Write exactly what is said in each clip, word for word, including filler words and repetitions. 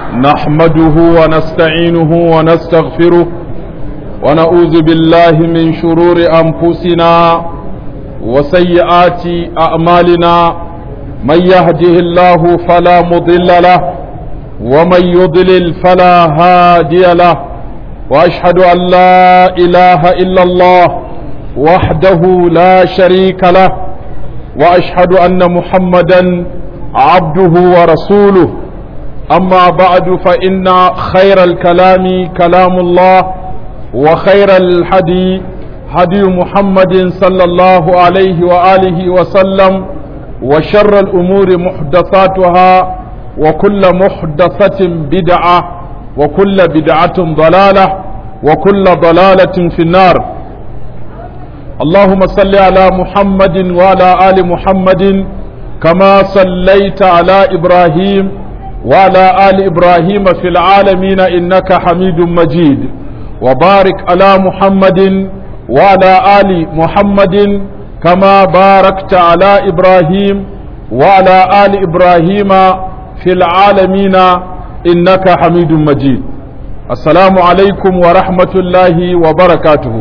نحمده ونستعينه ونستغفره ونعوذ بالله من شرور أنفسنا وسيئات أعمالنا من يهده الله فلا مضل له ومن يضلل فلا هادي له وأشهد أن لا إله إلا الله وحده لا شريك له وأشهد أن محمدا عبده ورسوله أما بعد فإن خير الكلام كلام الله وخير الحدي هدي محمد صلى الله عليه وآله وسلم وشر الأمور محدثاتها وكل محدثة بدعة وكل بدعة ضلالة وكل ضلالة في النار. اللهم صل على محمد وعلى آل محمد كما صليت على إبراهيم وعلى آل إبراهيم في العالمين إنك حميد مجيد وبارك على محمد وعلى آل محمد كما باركت على إبراهيم وعلى آل إبراهيم في العالمين إنك حميد مجيد. السلام عليكم ورحمة الله وبركاته.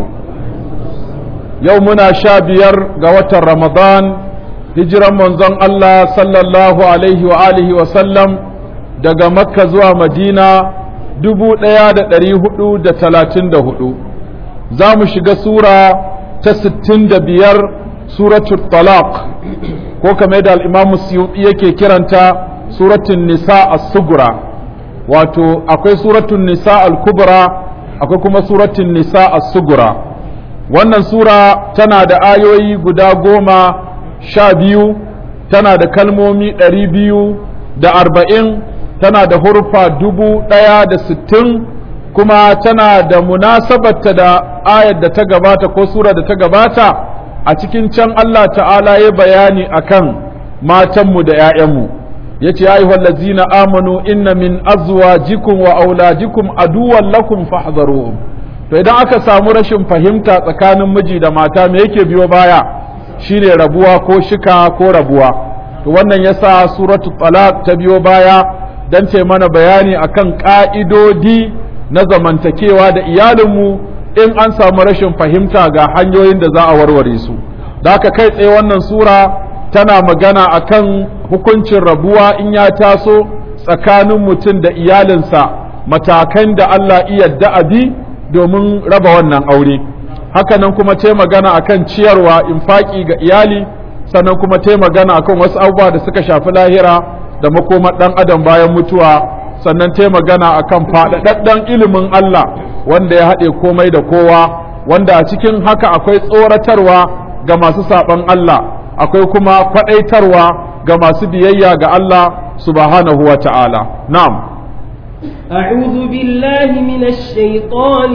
يومنا شابير قوة رمضان هجرا منزن الله صلى الله عليه وآله وسلم daga makka zuwa madina dubu ɗaya da ɗari hudu da talatin da hudu za mu shiga sura ta sittin da biyar suratul talaq ko kamar da al'imamu suyuti yake kiranta suratun nisa as-sugura wato akwai suratun nisa al-kubra akwai kuma suratun nisa as-sugura. wannan sura tana da ayoyi guda goma sha biyu tana da kalmomi ɗari biyu da arba'in tana da hurfa dubu ɗaya da sittin kuma tana da munasabarta da ayar da ta gabata ko sura da ta gabata. A cikin can Allah ta'ala ya bayani akan matanmu da ‘ya'yanmu ya ce ya yi wallazina amanu inna min azwajikum wa auladikum aduwan lakum fahdharuhum. To idan aka samu rashin fahimta tsakanin miji da mata me yake biyo baya shine rabuwa ko shika ko rabuwa. To wannan yasa suratul talaq ta biyo baya don ce mana bayani akan ƙa'idodi na zamantakewa da iyalinmu in an samu rashin fahimta ga hanyoyin da za a warware su. Da haka kai tsaye wannan sura tana magana akan hukuncin rabuwa in ya taso tsakanin mutum da iyalinsa, matakan da Allah iya da'abi domin raba wannan aure. Hakanan kuma ta magana akan ciyarwa infaki ga iyali, sannan kuma ta magana akan wasu abubuwa da suka shafi lahira da makomar ɗan adam bayan mutuwa, sannan ta magana akan faɗaɗɗen ilimin Allah wanda ya haɗe komai da kowa, wanda a cikin haka akwai tsoratarwa ga masu saɓan Allah, akwai kuma kwaɗaitarwa ga masu biyayya ga Allah subhanahu wa ta'ala. Na'am. أعوذ بالله من الشيطان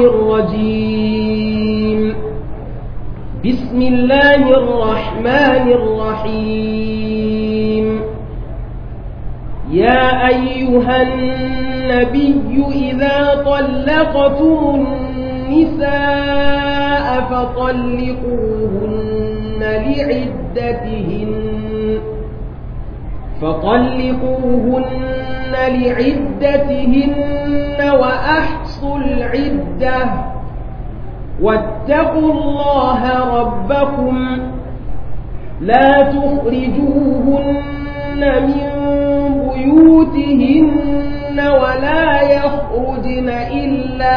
الرجيم. بسم الله الرحمن الرحيم. يا أيها النبي إذا طلقتم النساء فطلقوهن لعدتهن فطلقوهن لعدتهن وأحصوا العدة واتقوا الله ربكم لا تخرجوهن من بيوتهن ولا يخرجن إلا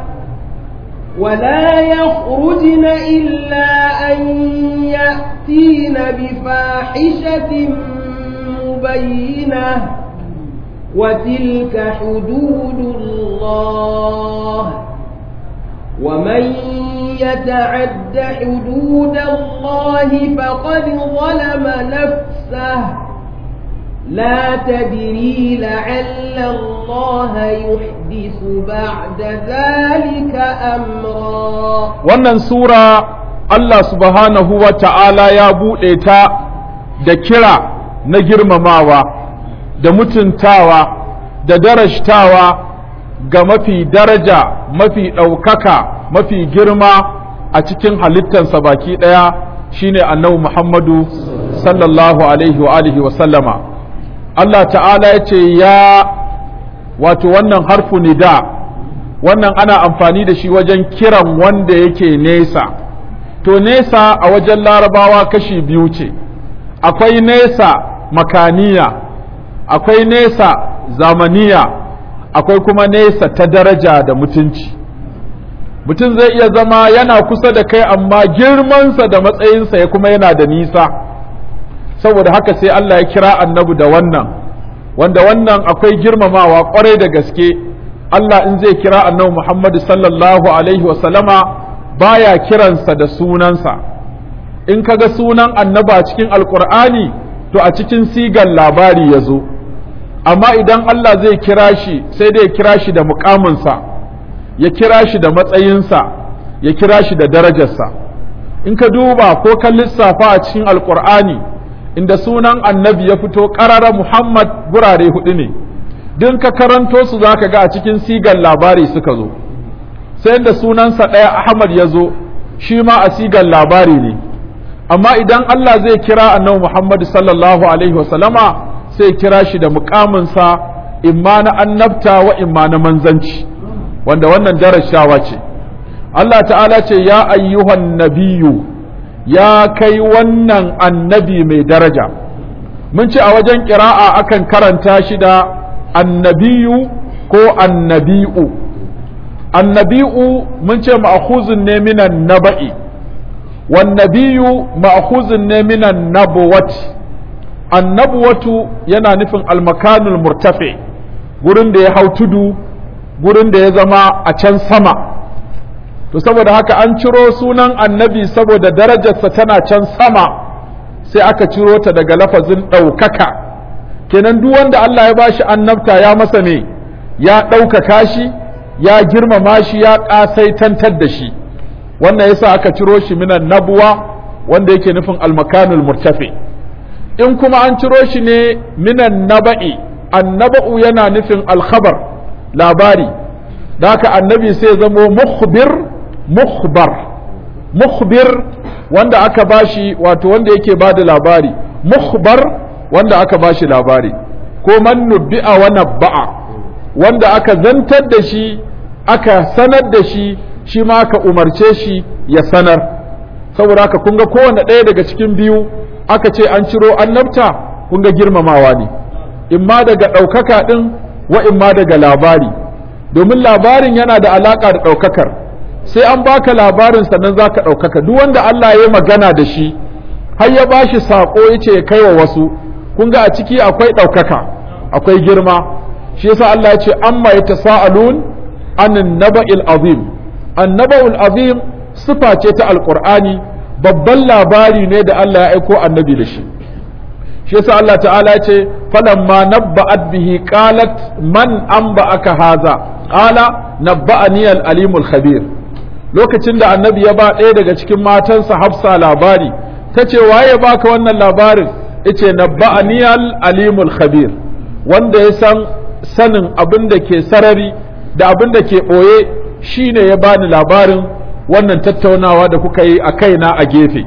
ولا يخرجن إلا أن يأتين بفاحشة مبينة وتلك حدود الله ومن يتعد حدود الله فقد ظلم نفسه لا تدري لعل الله يحدث بعد ذلك أمرا. wannan sura Allah subhanahu wa ta'ala ya buɗe ta da kira na girmamawa da mutuntawa da darajtawa ga mafi daraja mafi ɗaukaka mafi girma a cikin halittarsa baki ɗaya shine annabi Muhammadu sallallahu alaihi wa alihi wa sallama. Allah ta'ala ya ce ya wato wannan harfu nida wannan ana amfani da shi wajen kiran wanda yake nesa to nesa a wajen larabawa kashi biyu ce akwai nesa makaniya akwai nesa zamaniya akwai kuma nesa ta daraja da mutunci mutum zai iya zama yana kusa da kai amma girmansa da matsayinsa ya kuma yana da nisa saboda haka sai Allah ya kira annabi da wannan wanda wannan akwai girmamawa kwarai da gaske Allah in zai kira annabi Muhammad sallallahu alaihi wasallama baya kiransa da sunansa in kaga sunan annaba cikin alkur'ani to a cikin sigan labari ya zo amma idan Allah zai kira shi sai dai ya kira shi da mukaminsa ya kira shi da matsayinsa ya kira shi da darajarsa in ka duba ko ka lissafa a cikin alkur'ani inda sunan annabi ya fito ƙarara Muhammad gurare hudu ne din ka karanto su zaka ga a cikin sigan labari suka zo sai inda sunansa ɗaya Ahmad ya zo shi ma a sigan labari ne amma idan Allah zai kira annabi Muhammad sallallahu alaihi wasallama sai kira shi da mukaminsa imma na annabta wa imma na manzanci wanda wannan darashawa ce Allah ta'ala ce ya ayyuhan nabiyyu ya kai wannan annabi mai daraja mun ce a wajen ƙira'a akan karanta shi da annabiyu ko annabi'u annabi'u mun ce ma'khuzun ne minan naba'i wan nabiyyu ma'khuzun ne minan nabwati annabuwatu yana nufin almakanul murtafi gurin da ya hau tudu gurin da ya zama a can sama to saboda haka an ciro sunan annabi saboda darajarsa tana can sama sai aka ciro ta daga lafazin ɗaukaka kenan duk wanda Allah ya bashi annabta ya masa ne ya ɗaukaka shi ya girmama shi ya ƙasaitantar da shi wannan yasa aka ciro shi minan nabuwa wanda yake nufin almakanul murtafi in kuma an ciro shi ne minan naba'i annaba'u yana nufin alkhabar labari da haka annabi sai zamo mukhbir mukhbar mukhbir wanda aka bashi wato wanda yake bada labari mukhbar wanda aka bashi labari ko man nubbi'a wa nabba'a wanda aka zantar da shi aka sanar da shi shi ma aka umarce shi ya sanar saboda haka kun ga kowanne ɗaya daga cikin biyu aka ce an ciro annabta kun ga girmamawa ne imma daga ɗaukaka ɗin wa imma daga labari domin labarin yana da alaƙa da ɗaukakar sai an baka labarin sannan za ka ɗaukaka duk wanda Allah ya magana da shi har ya bashi saƙo ya ce ya kai wa wasu kun ga a ciki akwai ɗaukaka akwai girma shi yasa Allah ya ce amma ya tasa'alun anin naba'il azim annaba'ul azim sifa ce ta alqur'ani babban labari ne da Allah ya aiko annabi da shi shi yasa Allah ta'ala ya ce falamma nabba'at bihi qalat man anba'aka haza qala nabba'ani al-alimul khabir lokacin da annabi ya ba ɗaya daga cikin matansa Hafsa labari tace waye baka wannan labarin yace nabba'ani al-alimul khabir wanda ya san sanin abin da ke sarari da abin da ke boye shine ya bani labarin wannan tattaunawa da kuka yi a kaina a gefe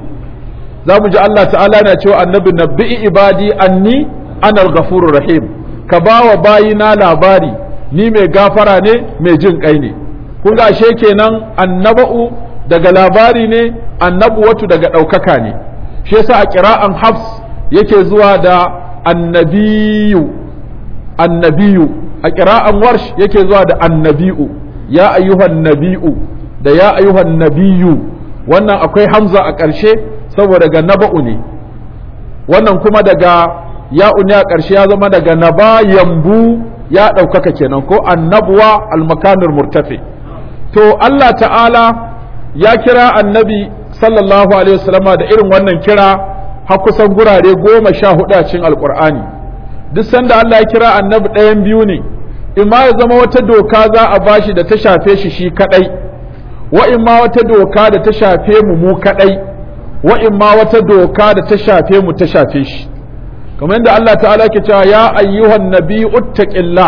za mu ji Allah ta'ala na cewa annabi nabbi'i ibadi anni anal ghafurur rahim ka bawa bayina labari ni mai gafara ne mai jin kai ne kun ga ashe kenan annaba'u daga labari ne annabuwatu daga ɗaukaka ne shi yasa a qira'an hafs yake zuwa da annabiyu annabiyu a qira'an warsh yake zuwa da annabi'u ya ayyuhan nabi'u da ya ayyuhan nabiyu wannan akwai hamza a ƙarshe saboda daga naba'u ne wannan kuma daga ya'u ne a ƙarshe ya zama daga naba yambu ya ɗaukaka kenan ko annabuwa almakanul murtafi to Allah ta'ala ya kira annabi sallallahu alaihi wasallama da irin wannan kira har kusan gurare goma sha hudu a cikin alqur'ani duk sanda Allah ya kira annabi ɗayan biyu ne imma ya zama wata doka za a bashi da ta shafe shi shi kadai wa imma wata doka da ta shafe mu mu kadai wa imma wata doka da ta shafe mu ta shafe shi kamar yadda Allah ta'ala ke cewa ya ayyuhan nabiyyu uttaqillah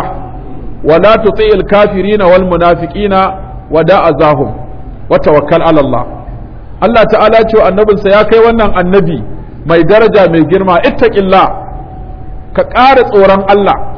wa la tuti'il kafirina wal munafiqina wa da'azahum wa tawakkal ala Allah Allah ta'ala ce wa annabinsa ya kai wannan annabi mai daraja mai girma ittaqillah ka ƙara tsoron Allah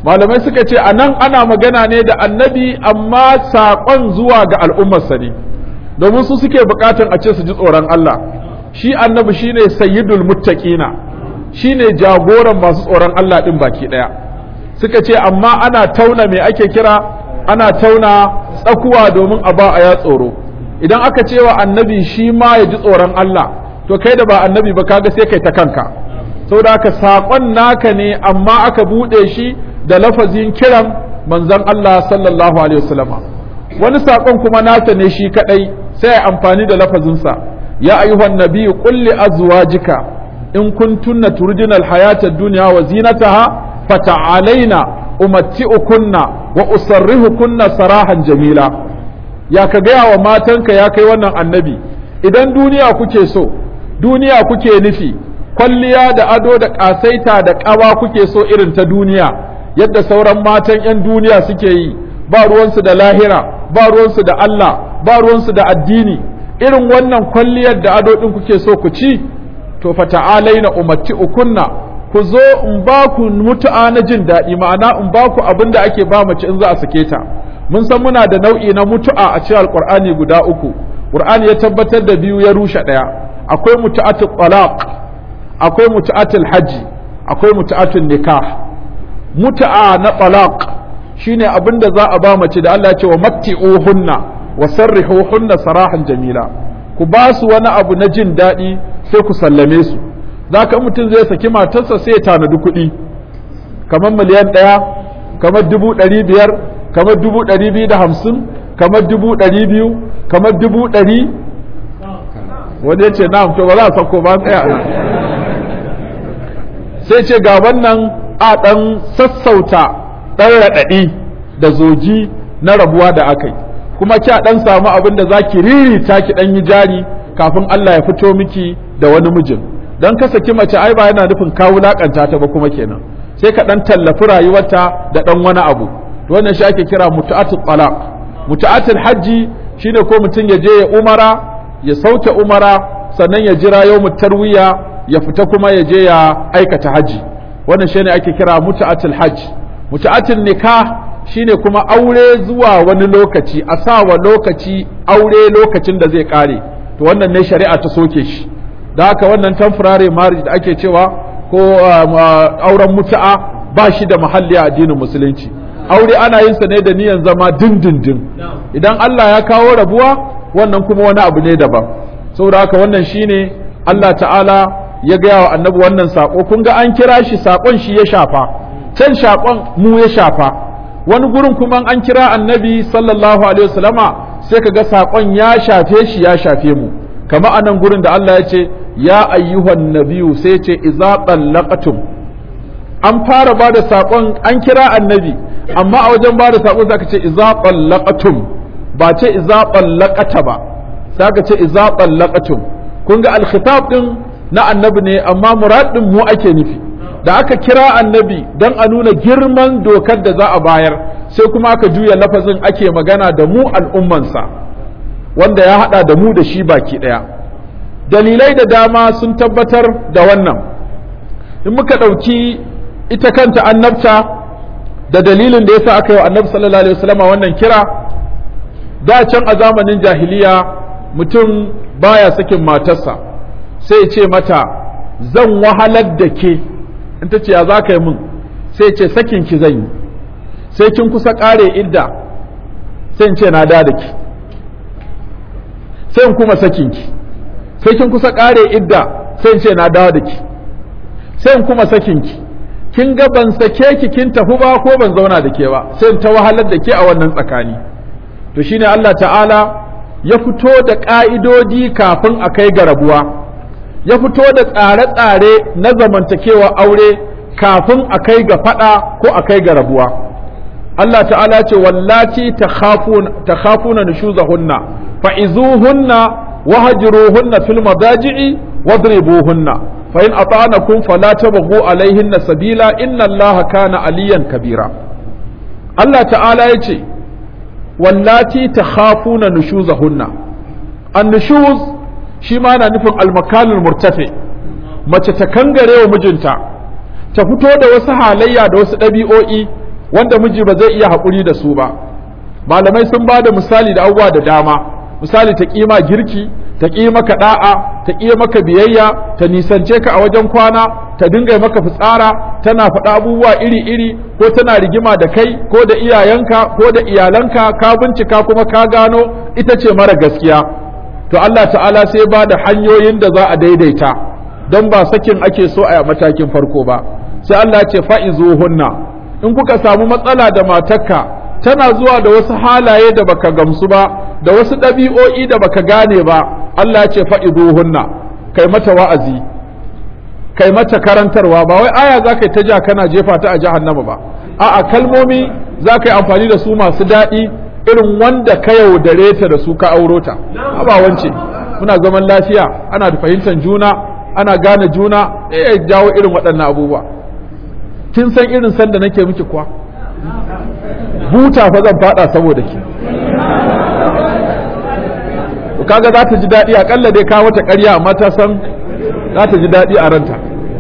malamai suka ce anan ana magana ne da annabi amma saƙon zuwa ga al'ummarsa ne domin su suke buƙatar a ce su ji tsoron Allah shi annabi shine sayyidul muttaqina shine jagoran masu tsoron Allah din baki daya suka ce amma ana tauna me ake kira ana tauna tsakuwa domin a ba a ya tsoro idan aka ce wa annabi shi ma ya ji tsoron Allah to kai da ba annabi ba kaga sai kai ta kanka saboda haka saƙon naka ne amma aka buɗe shi da lafazin kiran manzon Allah sallallahu alaihi wasallama wani saƙon kuma nasa ne shi kadai sai amfani da lafazinsa ya ayyuhan nabiyyu qul li azwajika in kuntunna turidina alhayata ad-dunya wa zinataha fata'alaina umatti'ukunna wa usarrihukunna sarahan jamila ya ka gaya wa matanka ya kai wannan annabi idan duniya kuke so duniya kuke nufi kwalliya da ado da ƙasaita da ƙawa kuke so irin ta duniya yadda sauran matan 'yan duniya suke yi ba ruwansu da lahira ba ruwansu da Allah ba ruwansu da addini irin wannan kwalliyar da ado ɗin kuke so ku ci to fa ta'alaina umatti'ukunna ku zo in ba ku mutu'a na jin daɗi ma'ana in ba ku abin da ake ba mace in za a sake ta mun san muna da nau'i na mutu'a a cikin alqur'ani guda uku qur'ani ya tabbatar da biyu ya rushe ɗaya akwai mutu'atul talaq akwai mutu'atul hajji akwai mutu'atul nikah mutu'a na talaq shine abin da za a ba mace da Allah ya ce wa matti'uhunna wa sarrihuhunna sarahan jamila ku ba su wani abu na jin daɗi sai ku sallame su zaka mutum zai saki matarsa sai ya tanadi kuɗi kamar miliyan ɗaya kamar dubu ɗari biyar kamar dubu ɗari biyu da hamsin kamar dubu ɗari biyu kamar dubu ɗari wani ya ce na to ba za a sako ba tsaya sai ce ga wannan a ɗan sassauta ɗan raɗaɗi da zoji na rabuwa da aka yi kuma kya ɗan samu abin da za ki ririta ki ɗan yi jari kafin Allah ya fito miki da wani mijin don ka saki mace ai ba yana nufin ka wulaƙanta ta ba kuma kenan sai ka ɗan tallafi rayuwarta da ɗan wani abu to wannan shi ake kira mutu'atul talaq mutu'atul hajji shine ko mutum ya je ya umara ya sauke umara sannan ya jira yawmut tarwiya ya fita kuma ya je ya aikata haji wannan shine ake kira mutu'atul hajji mutu'atul nikah shine kuma aure zuwa wani lokaci a sawa lokaci aure lokacin da zai kare to wannan ne shari'a ta soke shi da haka wannan temporary marriage da ake cewa ko auren mutu'a ba shi da mahalli a addinin musulunci aure ana yin sa ne da niyan zama dindindin idan Allah ya kawo rabuwa wannan kuma wani abu ne daban saboda haka wannan shine Allah ta'ala ya gaya wa annabi wannan sako kun ga an kira shi sakon shi ya shafa can shakon mu ya shafa wani gurin kuma an kira annabi sallallahu alaihi wasallama sai ka ga sakon ya shafe shi ya shafe mu kama anan gurin da Allah ya ce ya ayyuhan nabiyu sai ce idza qallaqtum an fara bada sakon an kira annabi amma a wajen bada sakon zaka ce idza qallaqtum ba ce idza qallaqata ba zaka ce idza qallaqtum kun ga al-khitab din na annabi ne amma murad din mu ake nufi da aka kira annabi don a nuna girman dokar da za a bayar sai kuma aka juya lafazin ake magana da mu al'ummansa wanda ya hada da mu da shi baki daya dalilai da dama sun tabbatar da wannan in muka ɗauki ita kanta annabta da dalilin da yasa aka yi wa annabi sallallahu alaihi wasallam wannan kira da can a zamanin jahiliya mutum baya sakin matarsa sai ce mata zan wahalar da ke in ta ce ya za ka yi min sai ce sakin ki zan yi sai kin kusa kare idda sai in ce na da da ki sai in kuma sakin ki sai kin kusa kare idda sai in ce na dawo da ki sai in kuma sakin ki kin ga ban sake ki kin tafi ba ko ban zauna da ke ba sai in ta wahalar da ke a wannan tsakani to shine Allah ta'ala ya fito da ka'idodi kafin a kai ga rabuwa ya fito da tsare-tsare na zamantakewa aure kafin a kai ga fada ko a kai ga rabuwa Allah ta'ala ce wallati takhafuna nushuzahunna fa'izuhunna wahjuruhunna fil madaji'i wadribuhunna fa in ata'anakum fala tabghu alaihinna sabila inna Allaha kana aliyan kabira Allah ta'ala yace wallati takhafuna nushuzahunna an-nushuz shi ma na nufin almakalul murtafi mace ta kangare wa mijinta ta fito da wasu halayya da wasu ɗabi'o'i wanda miji ba zai iya haƙuri da su ba. Malamai sun ba da misali da abubuwa da dama, misali ta ƙima girki, ta ƙi maka da'a, ta ƙi maka biyayya, ta nisance ka a wajen kwana, ta dinga maka fitsara, tana faɗa abubuwa iri-iri, ko tana rigima da kai ko da iyayenka ko da iyalanka, ka bincika kuma ka gano ita ce mara gaskiya. To Allah ta'ala sai ba da hanyoyin da za a daidaita, don ba sakin ake so a matakin farko ba. Sai Allah ce fa'izuhunna, in kuka samu matsala da matarka tana zuwa da wasu halaye da baka gamsu ba, da wasu ɗabi'o'i da baka gane ba, Allah ce fa'izuhunna, kai mata wa'azi, kai mata karantarwa, ba wai aya za ka yi ta ja kana jefa ta a jahannama ba, a'a kalmomi za ka yi amfani da su masu daɗi irin wanda ka yaudare ta da su ka auro ta. Ba wance, muna zaman lafiya, ana da fahimtar juna, ana gane juna, eh jawo irin waɗannan abubuwa. Kin san irin sanda nake miki kuwa? Buta fa zan fada saboda ki. Kaga za ta ji daɗi, akalla dai ka mata ƙarya amma ta san za ta ji daɗi a ranta.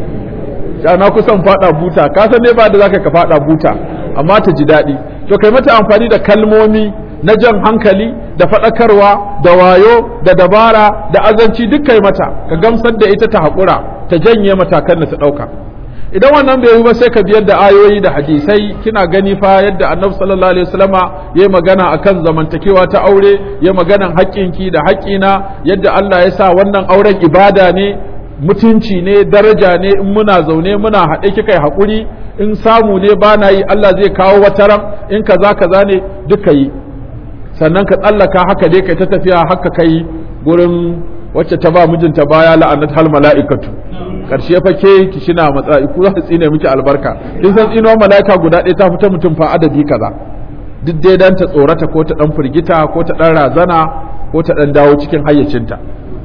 Ya na kusan fada buta, ka san ne ba da zaka ka fada buta, amma ta ji daɗi. To kai mata amfani da kalmomi na jan hankali, da faɗakarwa, da wayo, da dabara, da azanci duk kai mata, ka gamsar da ita ta haƙura, ta janye matakan da ta ɗauka. Idan wannan bai yi ba sai ka biyar da ayoyi da hadisai, kina gani fa yadda annabi sallallahu alaihi wasallama yayi magana akan zamantakewa ta aure, ya maganan haƙƙinki da haƙƙina, yadda Allah ya sa wannan auren ibada ne, mutunci ne, daraja ne, in muna zaune muna haɗe kika yi haƙuri, in samu ne ba na yi Allah zai kawo wata ran, in kaza kaza ne duka yi. Sannan ka tsallaka haka dai kai ta tafiya haka kai gurin wacce ta ba mijinta baya la'annat hal mala'ikatu. Karshe fa ke ki shina matsayi ku za ta tsine miki albarka. Kin san tsinuwar mala'ika guda ɗaya ta fita mutum fa adadi kaza. Duk dai dan ta tsorata ko ta dan firgita ko ta dan razana ko ta dan dawo cikin hayyacinta.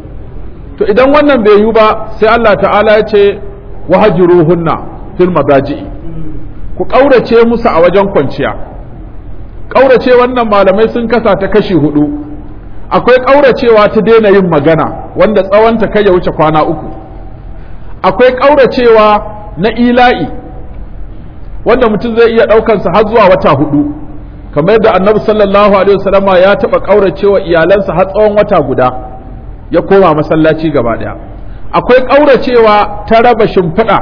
To idan wannan bai yi ba sai Allah ta'ala ya ce wahjuruhunna fil madaji'i. Ku kaurace musu a wajen kwanciya. Kaurace wannan malamai sun kasa ta kashi hudu. Akwai kauracewa ta daina yin magana wanda tsawonta kai ya wuce kwana uku. Akwai ƙauracewa na ila'i wanda mutum zai iya ɗaukansa har zuwa wata hudu, kamar yadda annabi sallallahu alaihi wasallama ya taɓa ƙauracewa iyalansa har tsawon wata guda ya koma masallaci gaba ɗaya. Akwai ƙauracewa ta raba shimfiɗa,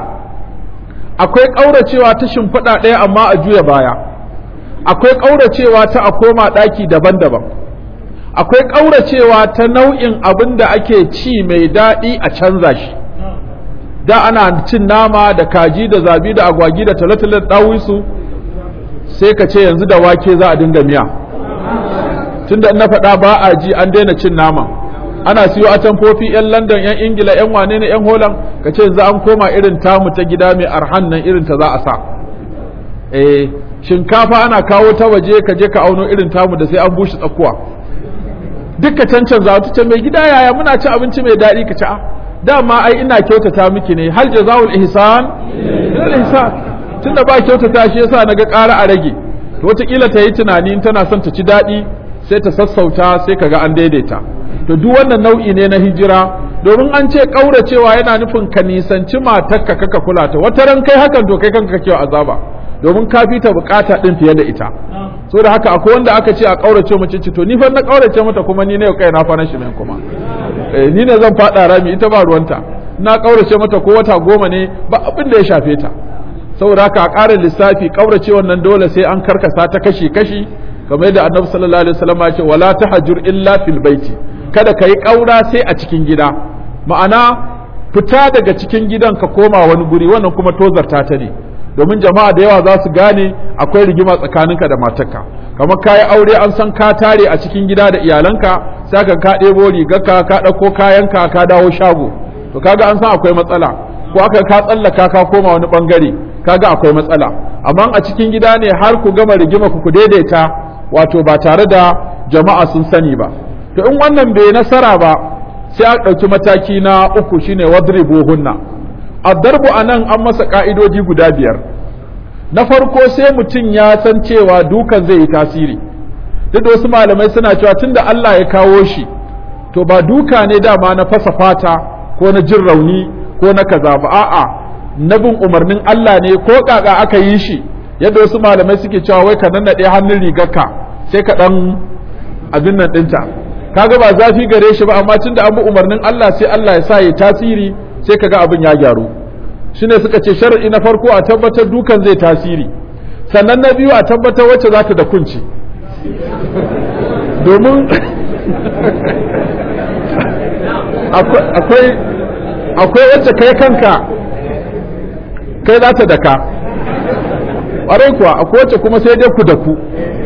akwai ƙauracewa ta shimfiɗa ɗaya amma a juya baya, akwai ƙauracewa ta a koma ɗaki daban-daban, akwai ƙauracewa ta nau'in abin da ake ci mai daɗi a canza shi. Da ana cin nama da kaji da zabi da agwagi da talatala da dawisu, sai ka ce yanzu da wake za a dinga miya, tunda in na faɗa ba a ji an daina cin nama. Ana siyo atamfofi yan London, yan Ingila, yan wane ne, yan Holland, ka ce yanzu an koma irin tamu ta gida mai arhan nan irin ta za a sa. Eh, shinkafa ana kawo ta waje ka je ka auno irin tamu da sai an bushe tsakuwa. Dukka cancan za ta ce mai gida yaya muna ci abinci mai daɗi, ka ce a dama ai ina kyautata miki ne, hal jazaul ihsan illa ihsan. Tunda ba kyautata shi yasa naga ƙara a rage. To wataƙila ta yi tunani in tana son ta ci daɗi sai ta sassauta sai kaga an daidaita. To duk wannan nau'i ne na hijira, domin an ce ƙauracewa yana nufin ka nisanci matarka kaka kula ta. Wata ran kai hakan to kai kanka kake azaba, domin ka fi ta bukata din fiye da ita. So da haka akwai wanda aka ce a ƙaurace mace ce to ni fa na ƙaurace mata kuma ni ne kai na fa na shi ne kuma. Ni ne zan faɗa rami ita ba ruwanta, na ƙaurace mata ko wata goma ne ba abin da ya shafe ta. Saboda haka a ƙarin lissafi ƙaurace wannan dole sai an karkasa ta kashi kashi, kamar yadda annabi sallallahu alaihi wasallam ya ce wala tahjur illa fil baiti, kada ka yi ƙaura sai a cikin gida. Ma'ana fita daga cikin gidan ka koma wani guri, wannan kuma tozarta ta ne, domin jama'a da yawa za su gane akwai rigima tsakaninka da matarka. Kamar ka yi aure an san ka tare a cikin gida da iyalanka, sai ka ka ɗebo rigarka ka ɗauko kayanka ka dawo shago, to kaga an san akwai matsala. Ko aka ka tsallaka ka koma wani ɓangare, kaga akwai matsala. Amma a cikin gida ne har ku gama rigima ku daidaita, wato ba tare da jama'a sun sani ba. To in wannan bai nasara ba sai a ɗauki mataki na uku shine wadribuhunna. Addarbu anan an masa ka'idoji guda biyar. Na farko sai mutum ya san cewa dukan zai yi tasiri. Duk da wasu malamai suna cewa tunda Allah ya kawo shi, to ba duka ne dama na fasa fata ko na jin rauni ko na kaza ba, a'a na bin umarnin Allah ne ko kaka aka yi shi yadda wasu malamai suke cewa wai ka nannaɗe hannun rigarka sai ka ɗan abin nan ɗinta kaga ba zafi gare shi ba amma tunda an bi umarnin Allah sai Allah ya sa ya tasiri sai kaga abin ya gyaru shine suka ce shar'i na farko a tabbatar dukan zai tasiri sannan na biyu a tabbatar wacce za ta da kunci domin akwai akwai wacce kai kanka kai za ta daka ƙwarai kuwa akwai wacce kuma sai dai ku da ku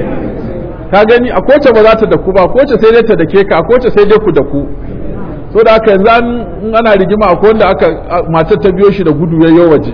ka gani akwai wacce ba za ta da ku ba akwai wacce sai dai ta dake ka akwai wacce sai dai ku da ku so da haka yanzu an ana rigima akwai wanda aka matar ta biyo shi da gudu yayyo waje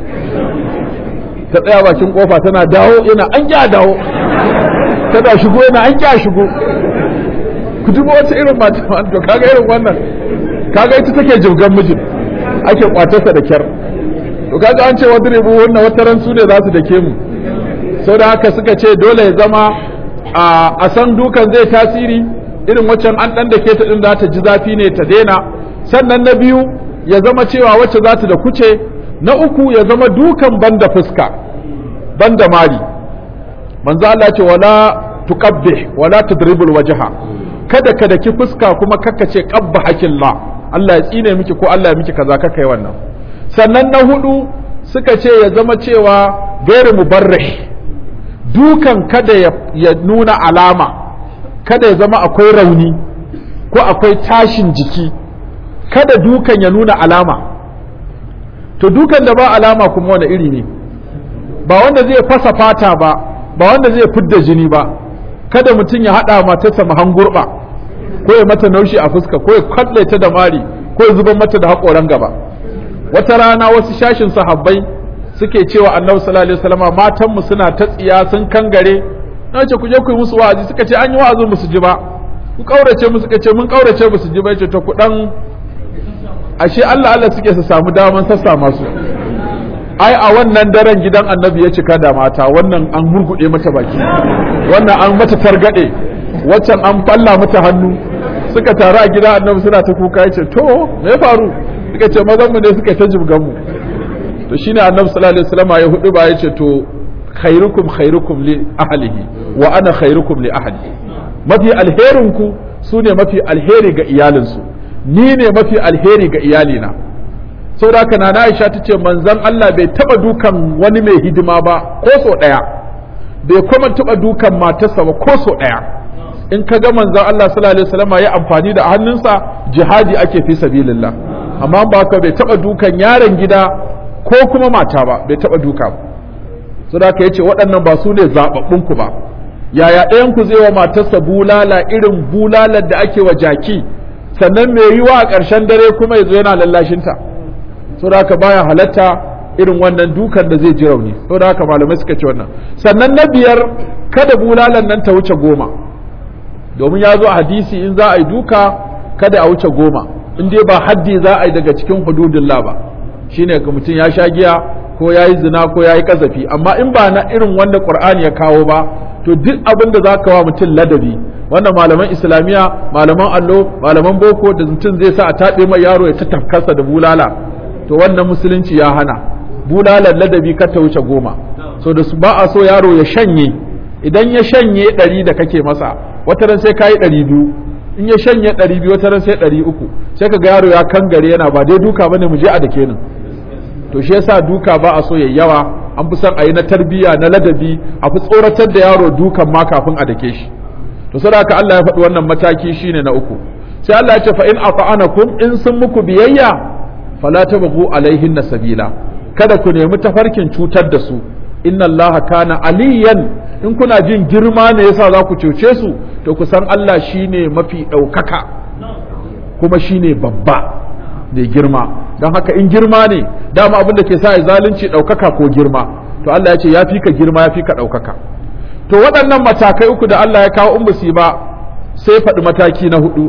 ta tsaya bakin kofa tana dawo yana an kya dawo tana shigo yana an kya shigo ku duba wata irin mata to kaga irin wannan kaga ita take jirgan mijin ake kwatarsa da kyar to kaga an ce wadribu wannan wata ran su ne za su dake mu sau da haka suka ce dole ya zama a san dukan zai tasiri irin waccan an dan dake ta din za ta ji zafi ne ta daina sannan na biyu ya zama cewa wacce za ta da kuce na uku ya zama dukan banda fuska banda mari manzo Allah ce wala tuqabbih wala tudribul wajha kada ka daki fuska kuma kakka ce qabba hakillah Allah ya tsine miki ko Allah ya miki kaza kaka yi wannan sannan na hudu suka ce ya zama cewa gairu mubarrih dukan kada ya, ya nuna alama kada ya zama akwai rauni ko akwai tashin jiki kada dukan ya nuna alama to dukan da ba alama kuma wani iri ne ba wanda zai fasa fata ba ba wanda zai fidda jini ba kada mutum ya haɗa matarsa mahangurɓa ko ya mata naushi a fuska ko ya kwalle ta da mari ko ya zubar mata da haƙoran gaba wata rana wasu shashin sahabbai suke cewa annabi sallallahu alaihi wasallam matan mu suna ta tsiya sun kangare na ce ku je ku yi musu wa'azi suka ce an yi wa'azin musu ji ba ku kaurace musu suka ce mun kaurace musu ji ba yace to ku dan ashe Allah Allah suke su samu daman sassa masu ai a wannan daren gidan annabi ya cika da mata wannan an murgude mata baki wannan an mata targade waccan an falla mata hannu suka taru a gidan annabi suna ta kuka yace to me ya faru suka ce mazan mu ne suka ta jibgan mu to shine annabi sallallahu alaihi wasallam ya hudu ba yace to khairukum khairukum li ahlihi wa ana khairukum li ahli mafi alherin ku sune mafi alheri ga iyalinsu ni ne mafi alheri ga iyalina saboda haka nana Aisha tace manzon Allah bai taba dukan wani mai hidima ba ko so daya bai kuma taba dukan matarsa ba ko so daya in ka ga manzon Allah sallallahu alaihi wasallam ya amfani da hannunsa jihadi ake fi sabilillah amma ba ka bai taba dukan yaron gida ko kuma mata ba bai taba duka ba saboda haka yace waɗannan ba su ne zababbun ku ba yaya ɗayan ku zai wa matarsa bulala irin bulalar da ake wa jaki sannan mai yiwa a ƙarshen dare kuma yazo yana lallashinta saboda haka baya halatta irin wannan dukan da zai ji rauni saboda haka malamai suka ce wannan sannan na biyar kada bulalan nan ta wuce goma domin ya zo a hadisi in za a yi duka kada a wuce goma in dai ba haddi za a yi daga cikin hududullah ba shine ka mutum ya sha giya ko ya yi zina ko ya yi kazafi amma in ba na irin wanda qur'ani ya kawo ba to duk abin da za ka wa mutum ladabi wannan malaman islamiya malaman allo malaman boko da mutum zai sa a taɓe mai yaro ya ta tafkarsa da bulala to wannan musulunci ya hana bulalar ladabi kar ta wuce goma so da su ba a so yaro ya shanye idan ya shanye ɗari da kake masa wata ran sai ka yi ɗari biyu in ya shanye ɗari biyu wata ran sai ɗari uku sai ka ga yaro ya kangare yana ba dai duka bane mu je a dake nan to shi yasa duka ba a so yayi yawa an fi son a yi na tarbiyya na ladabi a fi tsoratar da yaro dukan ma kafin a dake shi to saboda haka Allah ya faɗi wannan mataki shine na uku sai Allah ya ce fa in ata'anakum in sun muku biyayya fala tabghu alaihinna sabila kada ku nemi tafarkin cutar da su inna allaha kana aliyan in kuna jin girma ne yasa za ku cuce su to ku san Allah shine mafi ɗaukaka kuma shine babba ne girma don haka in girma ne dama abin da ke sa zalunci ɗaukaka ko girma to Allah ya ce ya fi ka girma ya fi ka ɗaukaka to waɗannan matakai uku da Allah ya kawo in ba sai faɗi mataki na hudu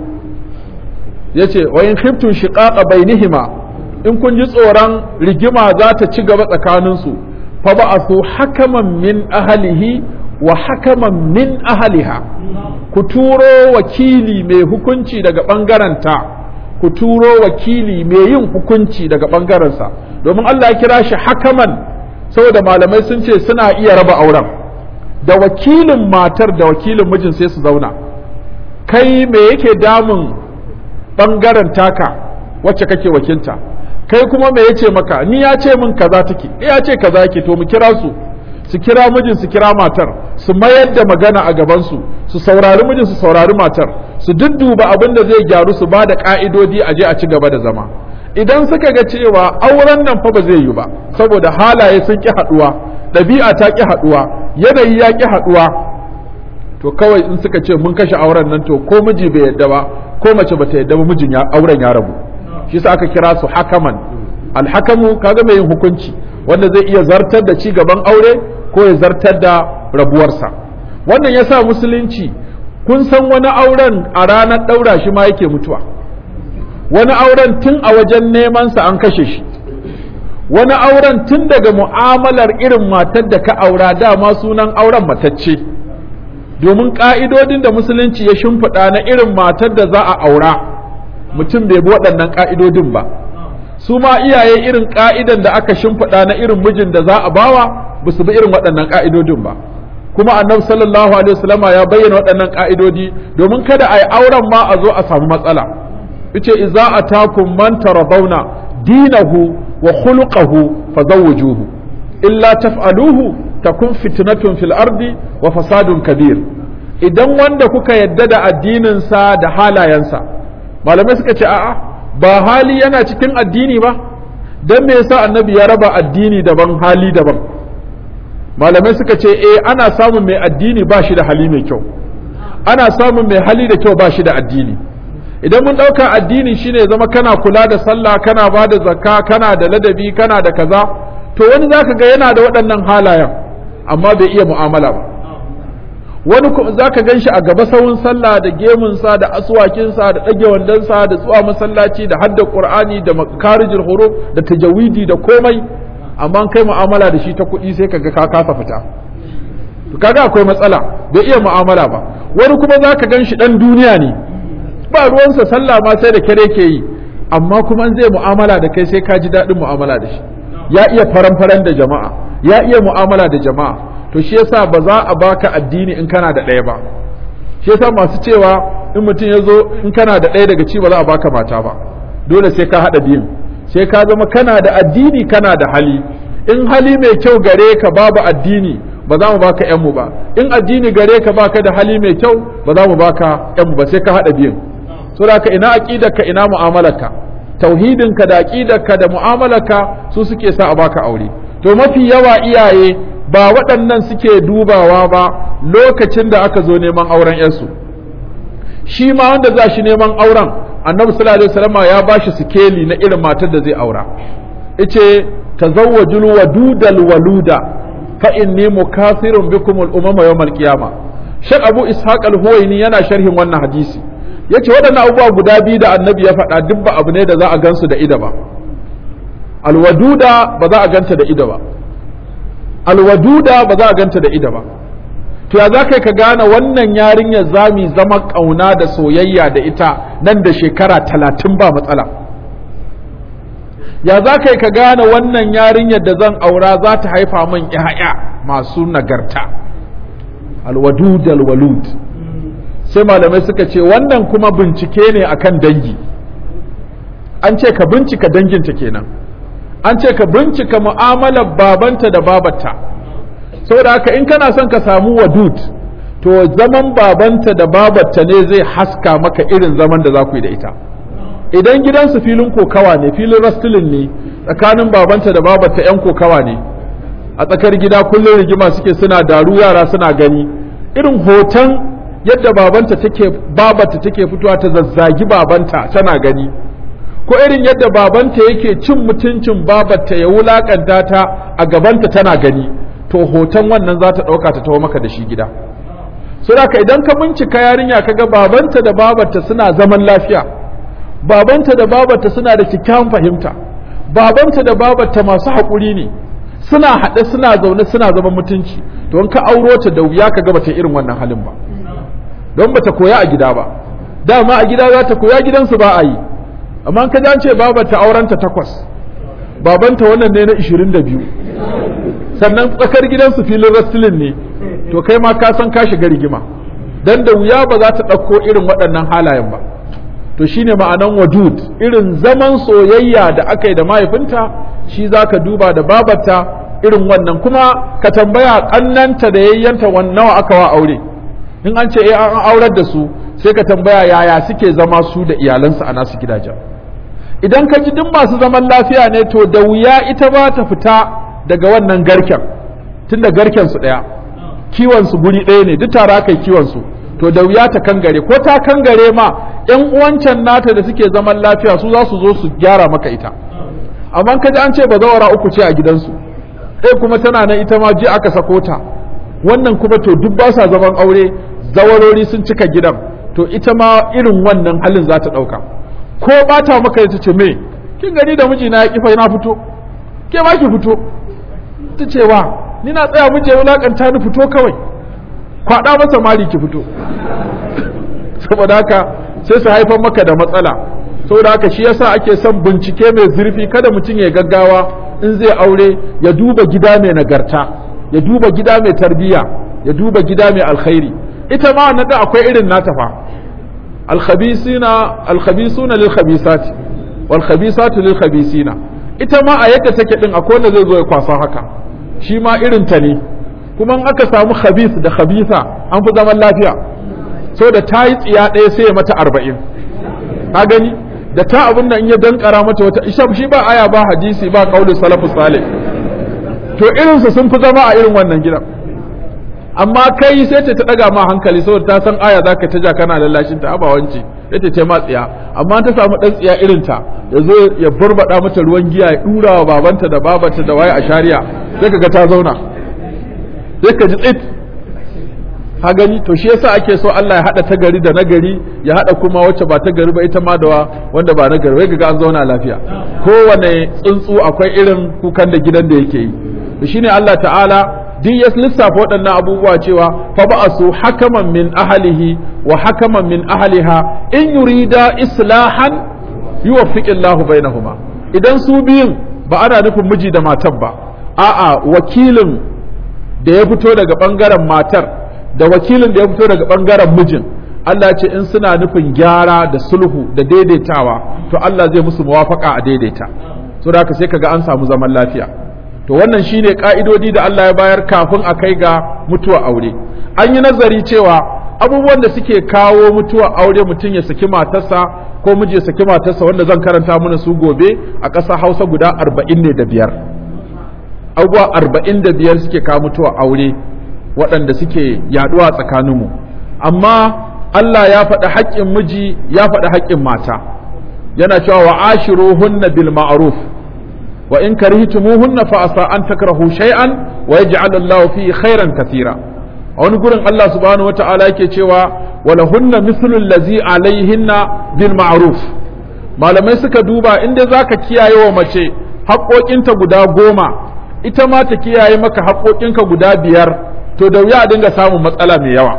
ya ce wa in khiftun shiqaqa bainihima in kun ji tsoron rigima za ta ci gaba tsakaninsu fa ba'athu hakaman min ahlihi wa hakaman min ahliha ku turo wakili mai hukunci daga ɓangarenta ku turo wakili mai yin hukunci daga ɓangarensa domin Allah ya kira shi hakaman saboda malamai sun ce suna iya raba auren da wakilin matar da wakilin mijin sai su zauna, kai me yake damun ɓangaren taka wacce kake wakilta, kai kuma me yace maka, ni ya ce min kaza take, ya ce kaza yake, to mu kira su su kira mijin su kira matar su mayar da magana a gabansu su saurari mijin su saurari matar su dudduba abin da zai gyaru su ba da ka'idodi a je a ci gaba da zama. Idan suka ga cewa auren nan fa ba zai yi ba saboda halaye sun ki haduwa, ɗabi'a ta ki haduwa, yanayi ya ki haduwa, to kawai in suka ce mun kashe auren nan to ko miji bai yadda ba ko mace bata yadda ba mijin ya auren ya rabu. Shi sa aka kira su hakaman. Alhakamu kaga mai yin hukunci wanda zai iya zartar da ci gaban aure ko ya zartar da rabuwarsa. Wannan yasa musulunci, kun san wani auren a ranar ɗaura shi ma yake mutuwa, wani auren tun a wajen nemansa an kashe shi, wani auren tun daga mu'amalar irin matar da ka aura dama sunan auren matacce, domin ƙa'idodin da musulunci ya shimfiɗa na irin matar da za a aura mutum bai bi waɗannan ƙa'idodin ba. Su ma iyaye irin ƙa'idan da aka shimfiɗa na irin mijin da za a bawa ba su bi irin waɗannan ƙa'idodin ba. Kuma annabi sallallahu alaihi wasallama ya bayyana waɗannan ƙa'idodi domin kada a yi auren ma a zo a samu matsala. yace idza atakum man taradawna dinahu wa khuluquhu fazawwijuhu illa taf'aluhu takun fitnatun fil ardi wa fasadun kabir. Idan wanda kuka yadda da addinin sa da halayensa, malamai suka ce a'a ba hali yana cikin addini ba, dan me yasa annabi ya raba addini daban hali daban? Malamai suka ce eh ana samun mai addini ba shi da hali mai kyau, ana samun mai hali da kyau ba shi da addini. Idan mun ɗauka addini shine zama kana kula da sallah, kana ba da zakka, kana da ladabi, kana da kaza, to wani zaka ga yana da waɗannan halayen amma bai iya mu'amala ba. Wani zaka gan shi a gaba sawun sallah da gemunsa da aswakinsa da ɗage wandonsa da zuwa masallaci da hadda qur'ani da makarijul huruf da tajawidi da komai, amma kai mu'amala da shi ta kuɗi sai kaga ka kasa fita. To kaga akwai matsala, bai iya mu'amala ba. Wani kuma zaka gan shi ɗan duniya ne, ba ruwansa sallah ma sai da kare ke yi, amma kuma zai mu'amala da kai sai ka ji daɗin mu'amala da shi. Ya iya faran-faran da jama'a, ya iya mu'amala da jama'a. To shi yasa ba za a baka addini in kana da ɗaya ba. Shi yasa masu cewa in mutum ya zo in kana da ɗaya daga ci ba za a baka mata ba. Dole sai ka haɗa biyun. Sai ka zama kana da addini kana da hali. In hali mai kyau gare ka babu addini ba za mu baka ƴanmu ba. In addini gare ka baka da hali mai kyau ba za mu baka ƴanmu ba, sai ka haɗa biyun. Saboda ka ina aqidarka ina mu'amalarka, tauhidinka da aqidarka da mu'amalarka su suke sa a baka aure. To mafi yawa iyaye ba waɗannan suke dubawa ba lokacin da aka zo neman auren yarsu. Shi ma wanda za shi neman auren annabi sallallahu alaihi wasallam ya bashi sikeli na irin matar da zai aura. Yace tazawwajul wadudal waluda fa inni mukathirun bikum al umama yawm al qiyamah. Sheikh Abu Ishaq al-Huwaini yana sharhin wannan hadisi. Yace waɗannan abubuwa guda biyu da annabi ya faɗa duk ba abu ne da za a gansu da ido ba. Alwaduda ba za a ganta da ido ba. Alwaduda ba za a ganta da ido ba. To ya za kai ka gane wannan yarinyar zami zama ƙauna da soyayya da ita nan da shekara talatin ba matsala? Ya za kai ka gane wannan yarinyar da zan aura za ta haifa min ƴaƴa masu nagarta? Alwadud alwalud. Sai malamai suka ce wannan kuma bincike ne akan dangi. An ce ka bincika danginta kenan. An ce ka bincika mu'amalar babanta da babarta. Saboda haka in kana son ka samu wadud, to zaman babanta da babarta ne zai haska maka irin zaman da za ku yi da ita. Idan gidansu filin kokawa ne, filin rastilin ne, tsakanin babanta da babarta 'yan kokawa ne, a tsakar gida kullum rigima suke suna daru yara suna gani, irin hoton yadda babanta take babarta take fitowa ta zazzagi babanta tana gani, ko irin yadda babanta yake cin mutuncin babarta ya wulakanta ta a gabanta tana gani, to hoton wannan za ta ɗauka ta tawo maka da shi gida. Saboda idan ka bincika yarinya kaga babanta da babarta suna zaman lafiya, babanta da babarta suna da kyakkyawan fahimta, babanta da babarta masu haƙuri ne, suna haɗe suna zaune suna zaman mutunci, to in ka auro ta da wuya ka ga bata irin wannan halin ba, don bata koya a gida ba. Dama a gida za ta koya, gidansu ba a yi. Amma ka ji an ce babarta aurenta takwas, babanta wannan ne na ishirin da biyu, sannan tsakar gidansu filin wrestling ne to kai ma ka san ka shiga rigima dan da wuya ba za ta ɗauko irin waɗannan halayen ba. To shine ma'anan wadud, irin zaman soyayya da aka yi da mahaifinta shi za ka duba da babarta irin wannan, kuma ka tambaya ƙannanta da yayyanta nawa aka wa aure, in an ce eh an aurar da su sai ka tambaya yaya suke zama su da iyalansu a nasu gidajen. Idan ka ji duk masu zaman lafiya ne to da wuya ita ba ta fita daga wannan garken, tunda garken su ɗaya, kiwon su guri ɗaya ne, duk tare aka yi kiwon su, to da wuya ta kangare, ko ta kangare ma ƴan uwancan nata da suke zaman lafiya su za su zo su gyara maka ita. Amma ka ji an ce bazawara uku ce a gidansu, ɗaya kuma tana nan ita ma ji aka sako ta, wannan kuma to duk ba sa zaman aure, zawarori sun cika gidan, to ita ma irin wannan halin za ta ɗauka. Ko ba ta maka ita ce me kin gani da mijina ya kifa na fito, ke ma ki fito, ta ce wa ni na tsaya miji ya wulakanta ni fito kawai, kwaɗa masa mari ki fito. Saboda haka sai su haifar maka da matsala. Saboda haka shi yasa ake son bincike mai zurfi, kada mutum ya gaggawa in zai aure ya duba gida mai nagarta, ya duba gida mai tarbiyya, ya duba gida mai alkhairi. Ita ma na da akwai irin nata fa, alkhabisina alkhabisuna lil khabisati wal khabisatu lil khabisina. Ita ma a yadda take din akwai wanda zai zo ya kwasa haka, shi ma irin ta ne. Kuma in aka samu khabis da khabisa an fi zaman lafiya, so da ta yi tsiya ɗaya sai ya mata arba'in. Ka gani da ta abin da in ya dankara mata wata isha, shi ba aya ba hadisi ba qaulu salafus salih, to irinsu sun fi zama a irin wannan gidan. Amma kai sai ta daga ma hankali saboda ta san aya zaka ta ja kana lallashin ta aba wance sai ta ce ma tsiya, amma ta samu dan tsiya irin ta yazo ya burbada mata ruwan giya ya dura wa babanta da babanta da waye a shari'a, sai kaga ta zauna, sai ka ji tsit. Ha gani to shi yasa ake so Allah ya hada ta gari da nagari, ya hada kuma wacce ba ta gari ba ita ma da wanda ba nagari, wai kaga an zauna lafiya. Kowane tsuntsu akwai irin kukan da gidan da yake yi. To shine Allah ta'ala duk ya lissafa waɗannan abubuwa cewa fa ba'asu hakaman min ahlihi wa hakaman min ahliha in yurida islahan yuwaffiqillahu bainahuma. Idan su biyun ba ana nufin miji da matar ba, a'a wakilin da ya fito daga bangaren matar da wakilin da ya fito daga bangaren mijin, Allah ce in suna nufin gyara da sulhu da daidaitawa to Allah zai musu muwafaka a daidaita, so da haka sai kaga an samu zaman lafiya. To wannan shine ka'idodi da Allah ya bayar kafin a kai ga mutuwa aure. An yi nazari cewa abubuwan da suke kawo mutuwa aure, mutum ya saki matarsa ko miji ya saki matarsa, wanda zan karanta mana su gobe a ƙasa Hausa guda arba'in ne da biyar. Abubuwa arba'in da biyar suke kawo mutuwa aure waɗanda suke yaɗuwa tsakaninmu. Amma Allah ya faɗi haƙƙin miji, ya faɗi haƙƙin mata, yana cewa wa ashiruhunna bil ma'ruf wa in karihtumuhunna fa asa an takrahu shay'an wa yaj'al Allahu fihi khairan katira. A wani gurin Allah subhanahu wata'ala yake cewa walahunna mithlu allazi alaihinna bil ma'ruf. Malamai suka duba inda zaka kiyaye wa mace haƙoƙinta guda goma, ita ma ta kiyaye maka haƙoƙinka guda biyar, to da wuya a dinga samun matsala mai yawa.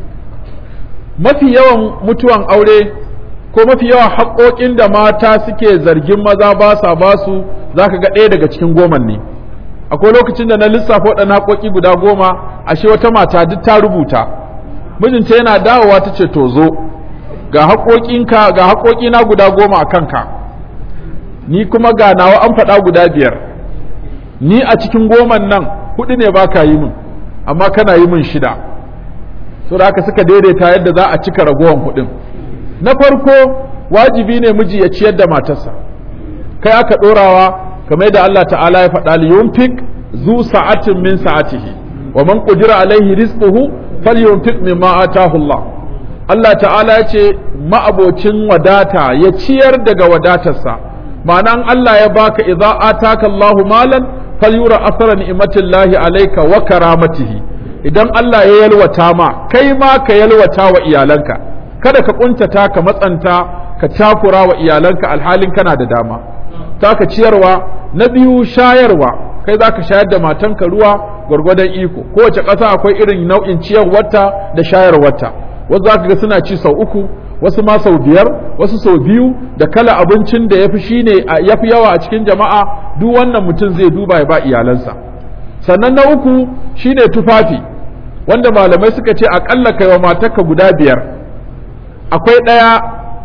Mafi yawan mutuwan aure ko mafi yawan haƙoƙin da mata suke zargin maza ba sa ba su, za ka ga ɗaya daga cikin goman ne. Akwai lokacin da na lissafa waɗannan haƙoƙi guda goma, ashe wata mata duk ta rubuta, mijinta yana dawowa ta ce to zo ga haƙoƙinka, ga haƙoƙina guda goma a kanka, ni kuma ga nawa an faɗa guda biyar, ni a cikin goman nan huɗu ne ba ka yi min, amma kana yi min shida. So da haka suka daidaita yadda za a cika ragowan kuɗin. Na farko wajibi ne miji ya ciyar da matarsa, kai aka ɗorawa kamar yadda Allah ta'ala ya faɗa li yunfik zu sa'atin min sa'atihi wa man qudira alaihi rizquhu falyunfik mimma atahu Allah. Allah ta'ala ya ce ma'abocin wadata ya ciyar daga wadatarsa, ma'anan Allah ya baka idza ataka Allahu malan falyura athara ni'matillahi alayka wa karamatihi. Idan Allah ya yalwata ma, kai ma ka yalwata wa iyalanka, kada ka kuntata ka matsanta ka takura wa iyalanka alhalin kana da dama. Ta ka ciyarwa. Na biyu shayarwa, kai za ka shayar da matanka ruwa gwargwadon iko. Kowace ƙasa akwai irin nau'in ciyarwarta da shayarwarta, wasu za ka ga suna ci sau uku, wasu ma sau biyar, wasu sau biyu, da kala abincin da ya fi shine ya fi yawa a cikin jama'a. Duk wannan mutum zai duba ya ba iyalansa. sannan na uku shine tufafi wanda malamai suka ce akalla kai wa matarka guda biyar. Akwai ɗaya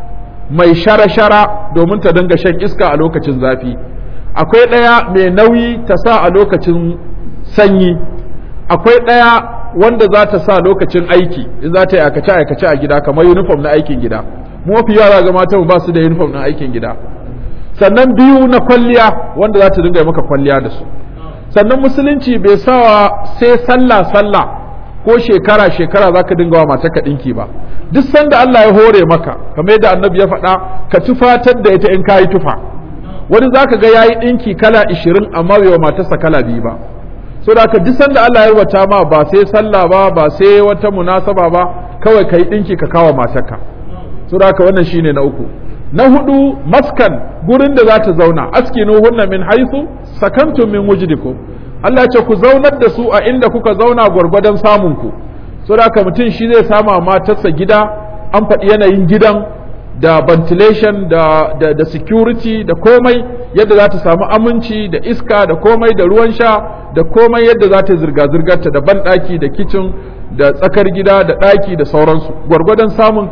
mai shara-shara domin ta dinga shan iska a lokacin zafi, akwai ɗaya mai nauyi ta sa a lokacin sanyi, akwai ɗaya wanda za ta sa lokacin aiki in za ta yi aikace-aikace a gida kamar uniform na aikin gida. Mu mafi yara ga mata ba su da uniform na aikin gida. Sannan biyu na kwalliya wanda za ta dinga yi maka kwalliya da su. Sannan musulunci bai sawa sai sallah-sallah ko shekara-shekara za ka dinga wa matarka ɗinki ba. Duk sanda Allah ya hore maka kamar yadda annabi ya faɗa ka tufatar da ita in ka yi tufa. Wani za ka ga ya yi ɗinki kala ishirin amma bai wa matarsa kala biyu ba. So da duk sanda Allah ya wata ma ba sai sallah ba ba sai wata munasaba ba kawai ka yi ɗinki ka kawo matarka. So da wannan shine na uku. Na hudu maskan gurin da za ta zauna askinu hunna min haythu sakantum min wujdikum. Allah ce ku zaunar da su a inda kuka zauna gwargwadon samun ku. So da mutum shi zai sama matarsa gida, an faɗi yanayin gidan da ventilation da, da, da security da komai yadda za ta samu aminci da iska da komai da ruwan sha da komai yadda za ta zirga-zirgarta da banɗaki da kicin da tsakar gida da ɗaki da sauransu gwargwadon samun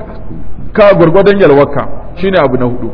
ka gwargwadon yalwarka shine abu na hudu.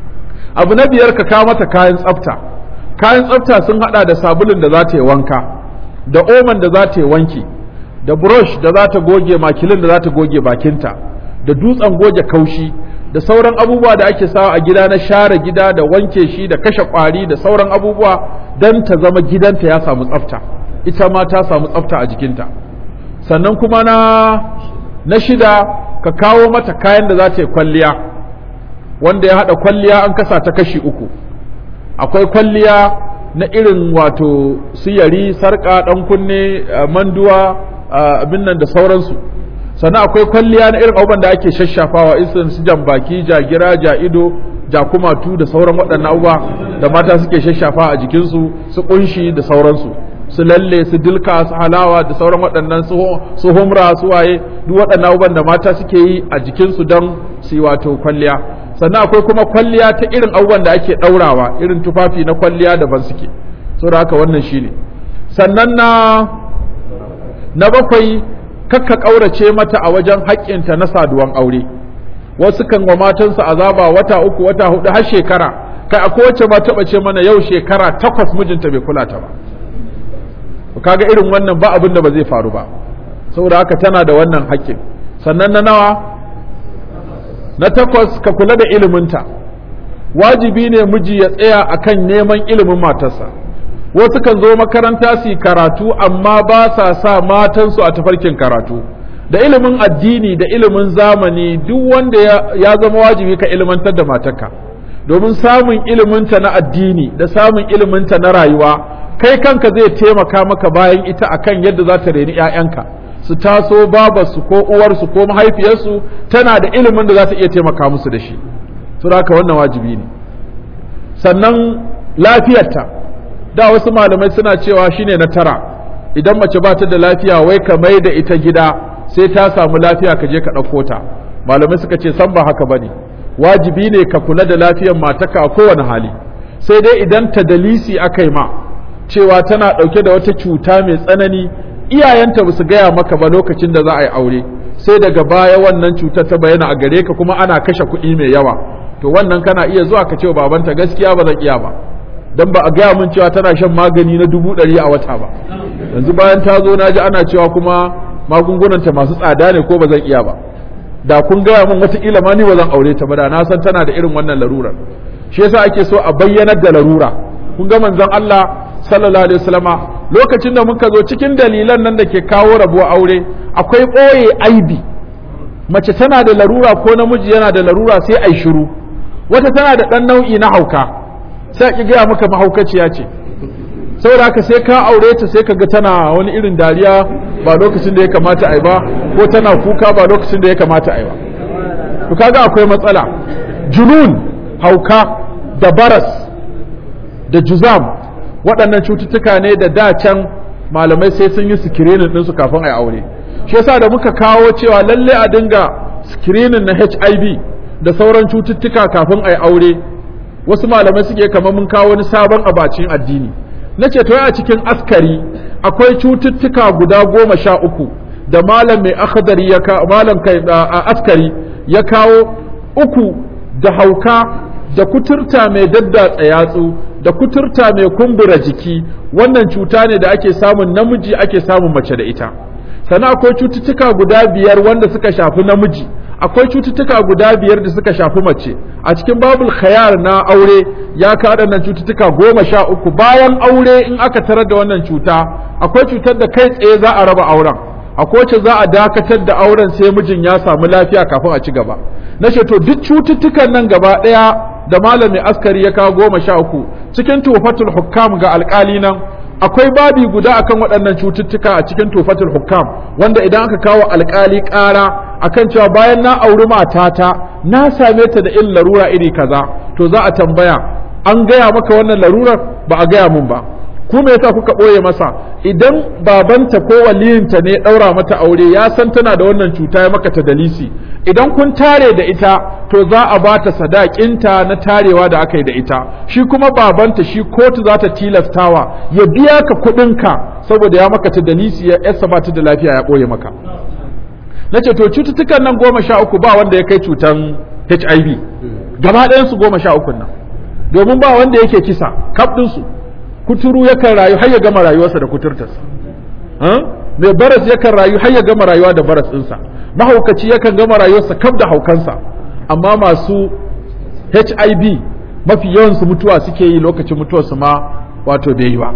Abu na biyar ka kawo mata kayan tsafta. Kayan tsafta sun hada da sabulun da za ta yi wanka da oman da za ta yi wanki da brush da za ta goge makilin da za ta goge bakinta da dutsen goge kaushi da sauran abubuwa da ake sawa a gida na share gida da wanke shi da kashe kwari da sauran abubuwa don ta zama gidanta ya samu tsafta ita ma ta samu tsafta a jikinta. Sannan kuma na na shida ka kawo mata kayan da za ta yi kwalliya wanda ya haɗa kwalliya an kasa ta kashi uku. Akwai kwalliya na irin wato siyari sarƙa ɗan kunne manduwa abin nan da sauransu. Sannan akwai kwalliya na irin abubuwan da ake shashafawa irin su jambaki jagira ja'ido jakumatu da sauran waɗannan abubuwa da mata suke shashafa a jikinsu su ƙunshi da sauransu su lalle su dilka su halawa da sauran waɗannan su humra su waye duk waɗannan abubuwan da mata suke yi a jikinsu don su yi wato kwalliya. Sannan akwai kuma kwalliya ta irin abubuwan da ake ɗaurawa irin tufafi na kwalliya daban suke saboda haka wannan shine. Sannan na na bakwai kakka ƙaurace mata a wajen haƙƙinta na saduwan aure. Wasu kan wa matansu azaba wata uku wata hudu har shekara kai akwai wacce ba taɓa ce mana yau shekara takwas mijinta bai kula ta ba. Kaga irin wannan ba abin da ba zai faru ba saboda haka tana da wannan haƙƙin. Sannan na nawa na takwas ka kula da iliminta. Wajibi ne miji ya tsaya akan neman ilimin matarsa. Wasu kan zo makaranta su karatu amma ba sa sa matansu a tafarkin karatu. Da ilimin addini da ilimin zamani duk wanda ya zama wajibi ka ilimantar da matarka domin samun iliminta na addini da samun iliminta na rayuwa kai kanka zai taimaka maka bayan ita akan yadda za ta reni 'ya'yanka su taso babarsu ko uwarsu ko mahaifiyarsu tana da ilimin da za ta iya taimaka musu da shi. Su haka wannan wajibi ne. Sannan lafiyarta da wasu malamai suna cewa shine na tara idan mace ba ta da lafiya wai ka mai da ita gida sai ta samu lafiya ka je ka ɗauko ta. Malamai suka ce san ba haka bane, wajibi ne ka kula da lafiyar matarka a kowane hali, sai dai idan ta dalisi aka yi ma cewa tana ɗauke da wata cuta mai tsanani iyayenta ba su gaya maka ba lokacin da za a yi aure sai daga baya wannan cutar ta bayyana a gare ka kuma ana kashe kuɗi mai yawa to wannan kana iya zuwa ka ce wa babanta gaskiya ba zan iya ba dan ba a gaya min cewa tana shan magani na dubu ɗari a wata ba yanzu bayan ta zo na ji ana cewa kuma magungunanta masu tsada ne ko ba zan iya ba da kun gaya min wataƙila ma ni ba zan aure ta ba da na san tana da irin wannan larurar. Shi yasa ake so a bayyanar da larura. Kun ga manzon Allah sallallahu alaihi wasallama lokacin da muka zo cikin dalilan nan da ke kawo rabuwa aure akwai ɓoye aibi. Mace tana da larura ko namiji yana da larura sai ai shiru. Wata tana da ɗan nau'i na hauka sai ki gaya maka mahaukaciya ce. Saboda haka sai ka aure ta sai ka ga tana wani irin dariya ba lokacin da ya kamata ai ba ko tana kuka ba lokacin da ya kamata ai ba. To kaga akwai matsala. Junun hauka da baras da juzam waɗannan cututtuka ne da da can malamai sai sun yi screening ɗinsu kafin a yi aure. Shi yasa da muka kawo cewa lalle a dinga screening na H I V da sauran cututtuka kafin a yi aure wasu malamai suke kamar mun kawo wani sabon abacin addini. Na ce to a cikin askari akwai cututtuka guda goma sha uku da malam mai akhdari ya ka malam kai askari ya kawo uku da hauka da kuturta mai daddatsa yatsu da kuturta mai kumbura jiki wannan cuta ne da ake samun namiji ake samun mace da ita sannan akwai cututtuka guda biyar wanda suka shafi namiji akwai cututtuka guda biyar da suka shafi mace a cikin babul khayar na aure ya ka waɗannan cututtuka goma sha uku bayan aure in aka tarar da wannan cuta akwai cutar da kai tsaye za a raba auren akwai wacce za a dakatar da auren sai mijin ya samu lafiya kafin a ci gaba na ce to duk cututtukan nan gaba ɗaya da malami askari ya kawo goma sha uku cikin tufatul hukam ga alƙali nan akwai babi guda akan waɗannan cututtuka a cikin tufatul hukam wanda idan aka kawo alƙali ƙara akan cewa bayan na auri matata na same ta da irin larura iri kaza to za a tambaya an gaya maka wannan larurar ba a gaya mun ba ku me yasa kuka ɓoye masa idan babanta ko waliyinta ne ɗaura mata aure ya san tana da wannan cuta ya maka ta dalisi idan kun tare da ita to za a ba ta sadakinta na tarewa da aka yi da ita shi kuma babanta shi kotu za ta tilastawa ya biya ka kuɗinka saboda ya maka ta dalisi ya yasa ba ta da lafiya ya ɓoye maka na ce to cututtukan nan goma sha uku ba wanda ya kai cutan H I V gaba ɗayansu goma sha uku nan domin ba wanda yake kisa kaf ɗinsu kuturu yakan rayu har ya gama rayuwarsa da kuturtarsa mai baras yakan rayu har ya gama rayuwa da baras ɗinsa mahaukaci yakan gama rayuwarsa kaf da haukansa amma masu H I V mafi yawansu mutuwa suke yi lokacin mutuwarsu ma wato bai yi ba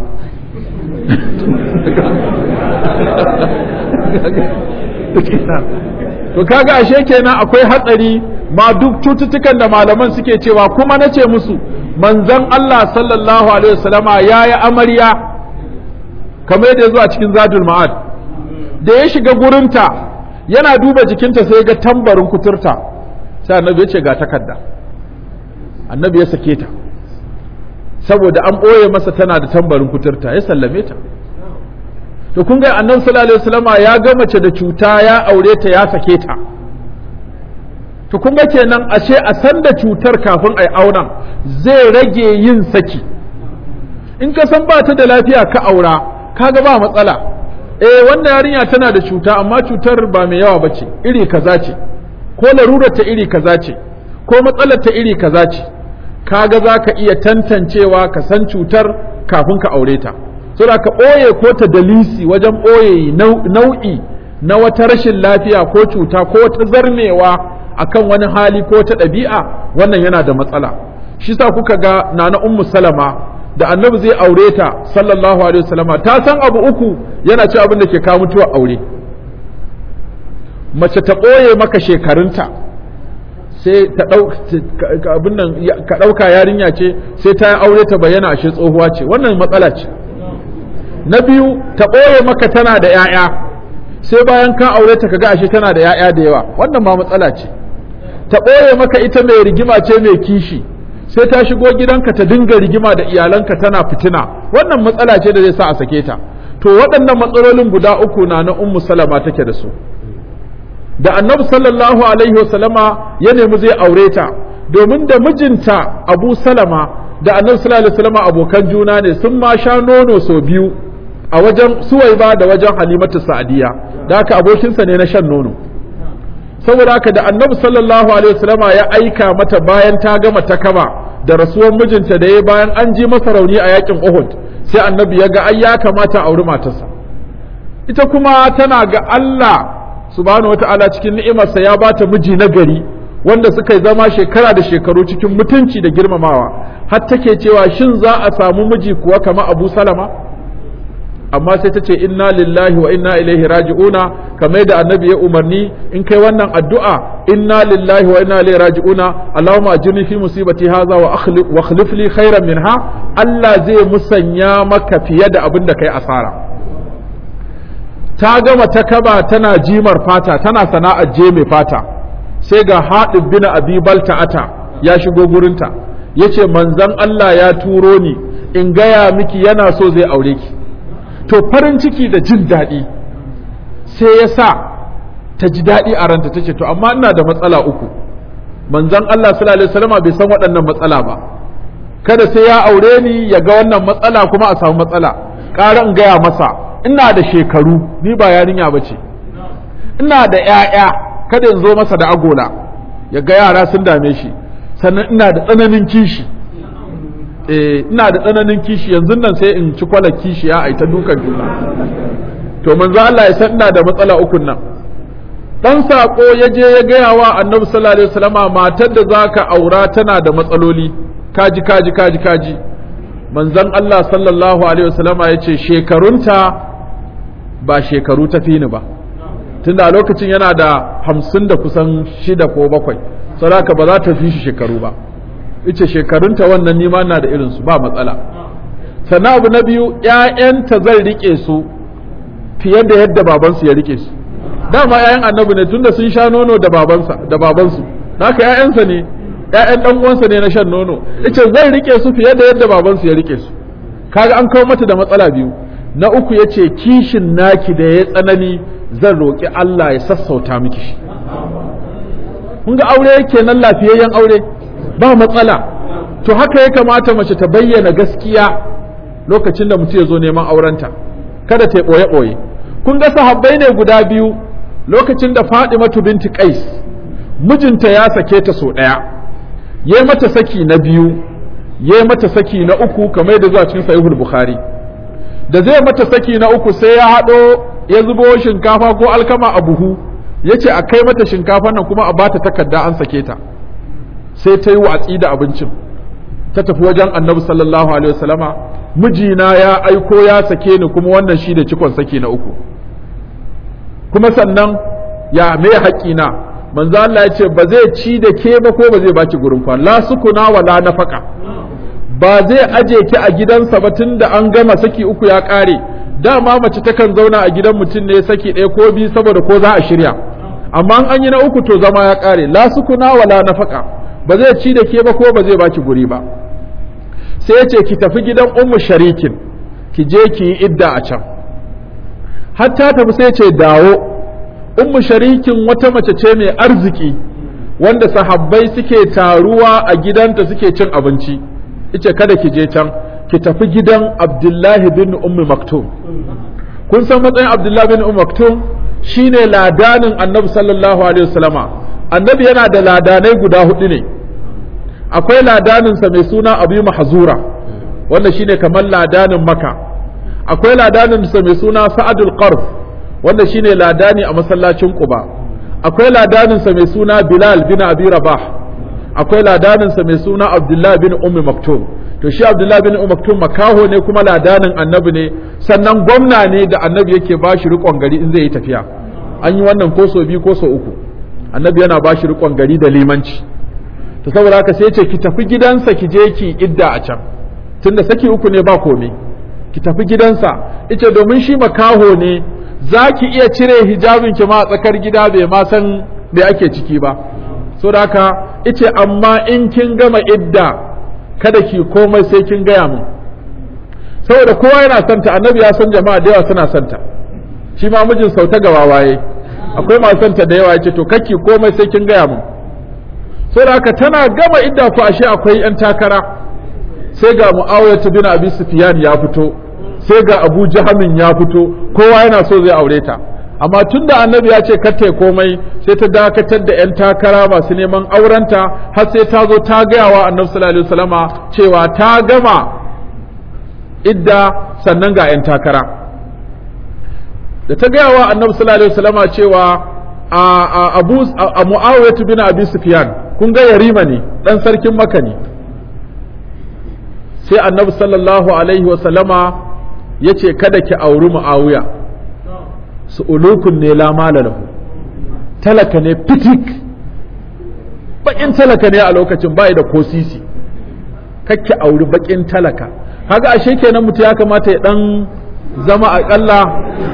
to kaga ashe kenan akwai hatsari ma duk cututtukan da malaman suke cewa kuma nace musu manzon Allah sallallahu alaihi wasallama yayi amarya kamar yadda yazo a cikin Zadul Ma'ad da ya shiga gurinta yana duba jikinta sai ga tambarin kuturta sai annabi ya ce ga takarda annabi ya sake ta saboda an boye masa tana da tambarin kuturta ya sallame ta to kun ga annabi sallallahu alaihi wasallama ya ga mace da cuta ya aure ta ya sake ta to kun ga kenan ashe a san da cutar kafin ai auren zai rage yin saki in ka san ba ta da lafiya ka aura kaga ba matsala eh wannan yarinya tana da cuta amma cutar ba mai yawa bace iri kaza ce ko larurar ta iri kaza ce ko matsalar ta iri kaza ce kaga zaka iya tantancewa ka san cutar kafin ka aure ta saboda ka ɓoye ko ta dalisi wajen ɓoye nau'i na wata rashin lafiya ko cuta ko wata zarmewa akan wani hali ko ta ɗabi'a wannan yana da matsala shi sa kuka ga nana ummu salama da annabi zai aure ta sallallahu alaihi wasallama ta san abu uku yana ci abin da ke kawo mutuwar aure mace ta ɓoye maka shekarunta sai ta abin nan ka ɗauka yarinya ce sai ta aure ta bayyana ashe tsohuwa ce wannan matsala ce na biyu ta ɓoye maka tana da 'ya'ya sai bayan ka aure ta kaga ashe tana da 'ya'ya da yawa wannan ma matsala ce ta ɓoye maka ita mai rigima ce mai kishi sai ta shigo gidanka ta dinga rigima da iyalanka tana fitina wannan matsala ce da zai sa a sake ta to waɗannan matsalolin guda uku na na ummu salama take da su da annabi sallallahu alaihi wasallama ya nemi zai aure ta domin da mijinta abu salama da annabi sallallahu alaihi wasallama abokan juna ne sun ma sha nono sau biyu a wajen suwaiba da wajen halimatu sa'adiya da haka abokinsa ne na shan nono saboda haka da annabi sallallahu alaihi wasallama ya aika mata bayan ta gama ta kaba da rasuwar mijinta da ya bayan an ji masa rauni a yakin Uhud sai annabi ya ga ai ya kamata a auri matarsa ita kuma tana ga Allah subhanahu wataala cikin ni'imarsa ya bata miji na gari wanda suka zama shekara da shekaru cikin mutunci da girmamawa har take cewa shin za a samu miji kuwa kama Abu Salama amma sai ta ce inna lillahi wa inna ilaihi raji'una kamar da annabi ya umarni in kai wannan addu'a inna lillahi wa inna ilaihi raji'una Allahumma ajirni fi musibati hadha wa akhlif wa akhlif li khairan minha Allah zai musanya maka fiye da abin da kai asara ta gama ta kaba tana jimar fata tana sana'ar je mai fata sai ga Hadib bin Abi Balta'ata ya shigo gurinta yace manzon Allah ya turo ni in gaya miki yana so zai aure ki to farin ciki da jin daɗi sai ya sa ta ji daɗi a ranta ta ce to amma ina da matsala uku manzon Allah sallallahu alaihi wasallam bai san waɗannan matsala ba kada sai ya aure ni ya ga wannan matsala kuma a samu matsala ƙara in gaya masa ina da shekaru ni ba yarinya bace ina da ƴaƴa kada in zo masa da agola ya ga yara sun dame shi sannan ina da tsananin kishi eh ina da tsananin kishi yanzu nan sai in ci kwala kishi ya aita dukan juna to manzo Allah ya san ina da matsala ukun nan dan sako ya je ya gaya wa annabi sallallahu alaihi wasallama matar da zaka aura tana da matsaloli kaji kaji kaji kaji manzon Allah sallallahu alaihi wasallama yace shekarunta ba shekaru ta fini ba tunda a lokacin yana da hamsin da kusan shida ko bakwai saboda ba za ta fi shi shekaru ba yace shekarunta wannan nima na da irin su ba matsala sannan abu na biyu ƴaƴanta zan rike su fiye da yadda babansu ya rike su dama ƴaƴan annabi ne tunda sun sha nono da babansa da babansu haka ƴaƴansa ne ƴaƴan dan uwansa ne na shan nono yace zan rike su fiye da yadda babansu ya rike su kaga an kawo mata da matsala biyu na uku yace kishin naki da ya tsanani zan roki Allah ya sassauta miki shi kun ga aure kenan lafiyayyen aure ba matsala to haka ya kamata mace ta bayyana gaskiya lokacin da mutum ya zo neman aurenta kada ta boye boye kun ga sahabbai ne guda biyu lokacin da Fadimatu binti Qais mijinta ya sake ta so daya yayi mata saki na biyu yayi mata saki na uku kamar da zuwa cikin Sahihul Bukhari da zai mata saki na uku sai ya hado ya zubo shinkafa ko alkama a buhu yace a kai mata shinkafa nan kuma a bata takarda an sake ta sai ta yi watsi da abincin ta tafi wajen Annabi sallallahu alaihi wasallama mijina ya aiko ya sake ni kuma wannan shi da cikon saki na uku kuma sannan ya me haƙina manzo Allah ya ce ba zai ci da ke ba ko ba zai baki gurin kwana la sukuna wala nafaka ba zai aje ki a gidansa ba tunda an gama saki uku ya kare dama mace takan zauna a gidan mutum ne saki ɗaya ko biyu saboda ko za a shirya amma an yi na uku to zama ya kare la sukuna wala nafaka ba zai ci da ke ba ko ba zai baki guri ba sai ya ce ki tafi gidan ummu sharikin ki je ki yi idda a can hatta tafi sai ce dawo ummu sharikin wata mace ce mai arziki wanda sahabbai suke taruwa a gidanta suke cin abinci ice kada ki je can ki tafi gidan Abdullahi bin Ummi Maktum kun san matsayin Abdullahi bin Ummi Maktum shine ladanin Annabi sallallahu alaihi wasallama Annabi yana da ladanai guda hudu ne akwai ladanin sa mai suna Abu Mahzura wanda shine kamar ladanin Makka akwai ladanin sa mai suna Sa'adul Qarf wanda shine ladani a masallacin Quba akwai ladanin sa mai suna Bilal bin Abi Rabah akwai ladanin sa mai suna Abdullah bin Ummi Maktum to shi Abdullah bin Ummi Maktum makaho ne kuma ladanin Annabi ne sannan gwamna ne da Annabi yake bashi rikon gari in zai yi tafiya an yi wannan ko so biyu ko so uku Annabi yana bashi rikon gari da limanci to saboda haka sai ya ce ki tafi gidansa ki je ki idda a can tunda saki uku ne ba komai ki tafi gidansa ita domin shi makaho ne za ki iya cire hijabin ki ma a tsakar gida bai ma san me ake ciki ba so da haka ice amma in kin gama idda kada ki komai sai kin gaya min saboda kowa yana santa annabi ya san jama'a da yawa suna santa shi ma mijin sauta ga waye akwai masu santa da yawa yace to kake komai sai kin gaya min saboda haka tana gama idda ku ashe akwai yan takara sai ga Muawiyah bin Abi Sufyan ya fito sai ga Abu Jahamin ya fito kowa yana so zai aure ta amma tunda annabi ya ce kar komai sai ta dakatar da yan takara masu neman aurenta har sai ta zo ta gaya wa annabi sallallahu alaihi wasallama cewa ta gama idda sannan ga yan takara da ta gaya wa annabi sallallahu alaihi wasallama cewa a Abu a Muawiyah bin Abi Sufyan kun ga yarima ne dan sarkin Makka ne sai annabi sallallahu alaihi wasallama ya ce kada ki auri Muawiya su ulukun ne la mala lahu talaka ne fitik bakin talaka ne a lokacin bai da kosisi kakki auri bakin talaka kaga ashe kenan mutu ya kamata ya dan zama akalla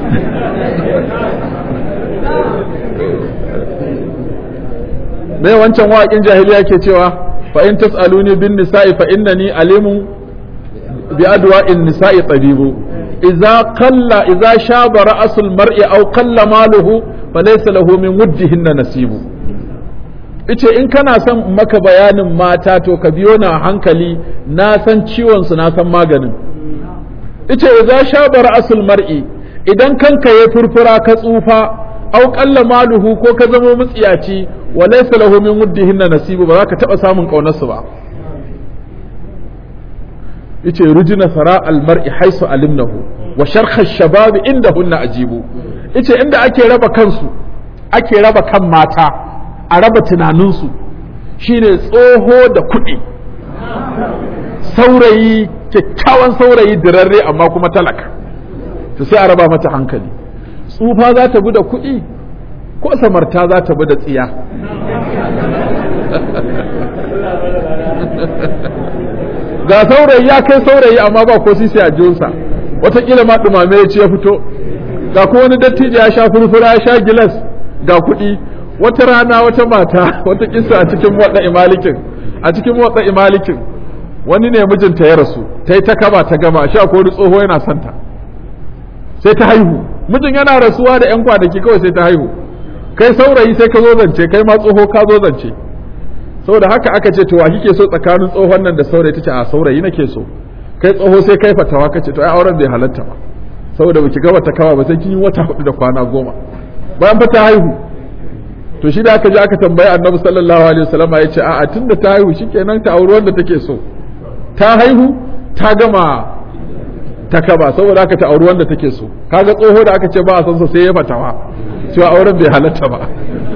me wancan waƙin jahiliya ke cewa fa in tasaluni bin nisa'i fa innani alimun bi adwa'in nisa'i tabibu idza qalla idza shaba ra'sul mar'i aw qalla maluhu falaysa lahu min wuddihinna nasibu ice in kana son maka bayanin mata to ka biyo na hankali na san ciwon su na san maganin ice idza shaba ra'sul mar'i idan kanka ya furfura ka tsufa au qalla maluhu ko ka zama mutsiyaci wa laysa lahu min wuddihinna nasibu ba za ka taba samun kaunarsu ba yace rujina sara almar'i haisu alimnahu wa sharkha ash-shabab indahunna ajibu yace inda ake raba kansu ake raba kan mata a raba tunaninsu shine tsoho da kuɗi saurayi kyakkyawan saurayi dirarre amma kuma talaka to sai a raba mata hankali tsufa za ta bi da kuɗi ko samarta za ta bi da tsiya ga saurayi ya kai saurayi amma ba ko sisi a jinsa watakila ma dumame ya ce ya fito ga ko wani dattijo ya sha furfura ya sha gilas ga kuɗi wata rana wata mata wata kissa a cikin wadda imalikin a cikin wadda imalikin wani ne mijinta ya rasu ta yi ta kaba ta gama sha ko wani tsoho yana santa sai ta haihu mijin yana rasuwa da yan kwanaki kawai sai ta haihu kai saurayi sai ka zo zance kai ma tsoho ka zo zance saboda haka aka ce to wa kike so tsakanin tsohon nan da saurayi tace a saurayi nake so kai tsoho sai kai fatawa kace to ai auren bai halatta ba saboda baki ga wata kawa ba sai kin yi wata hudu da kwana goma bayan fa ta haihu to shi da aka je aka tambayi annabi sallallahu alaihi wasallam ya ce a'a tunda ta haihu shikenan ta auri wanda take so ta haihu ta gama ta kaba saboda aka ta auri wanda take so kaga tsoho da aka ce ba a san sa sai ya fatawa cewa auren bai halatta ba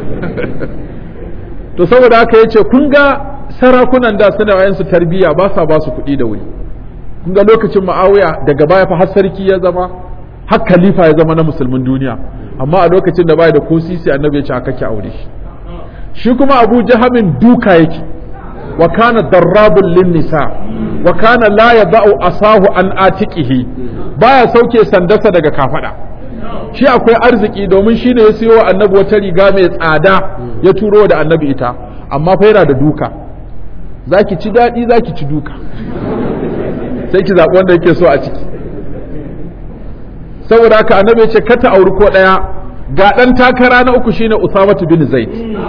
to saboda haka yace kun ga sarakunan da suna wayan su tarbiya ba sa ba su kuɗi da wuri kun ga lokacin Muawiya daga baya fa har sarki ya zama har khalifa ya zama na musulmin duniya amma a lokacin da bai da ko sisi annabi ya ce aka ki aure shi shi kuma Abu Jahamin duka yake wa kana darrabul lin nisa wa kana la yada'u asahu an atiqihi baya sauke sandarsa daga kafada shi akwai arziki domin shi ne ya siyo wa annabi wata riga mai tsada ya turo da annabi ita amma fa yana da duka zaki ci daɗi zaki ci duka sai ki zaɓi wanda yake so a ciki saboda haka annabi ya ce kata auri ko ɗaya ga ɗan takara na uku shine Usamatu bin Zaid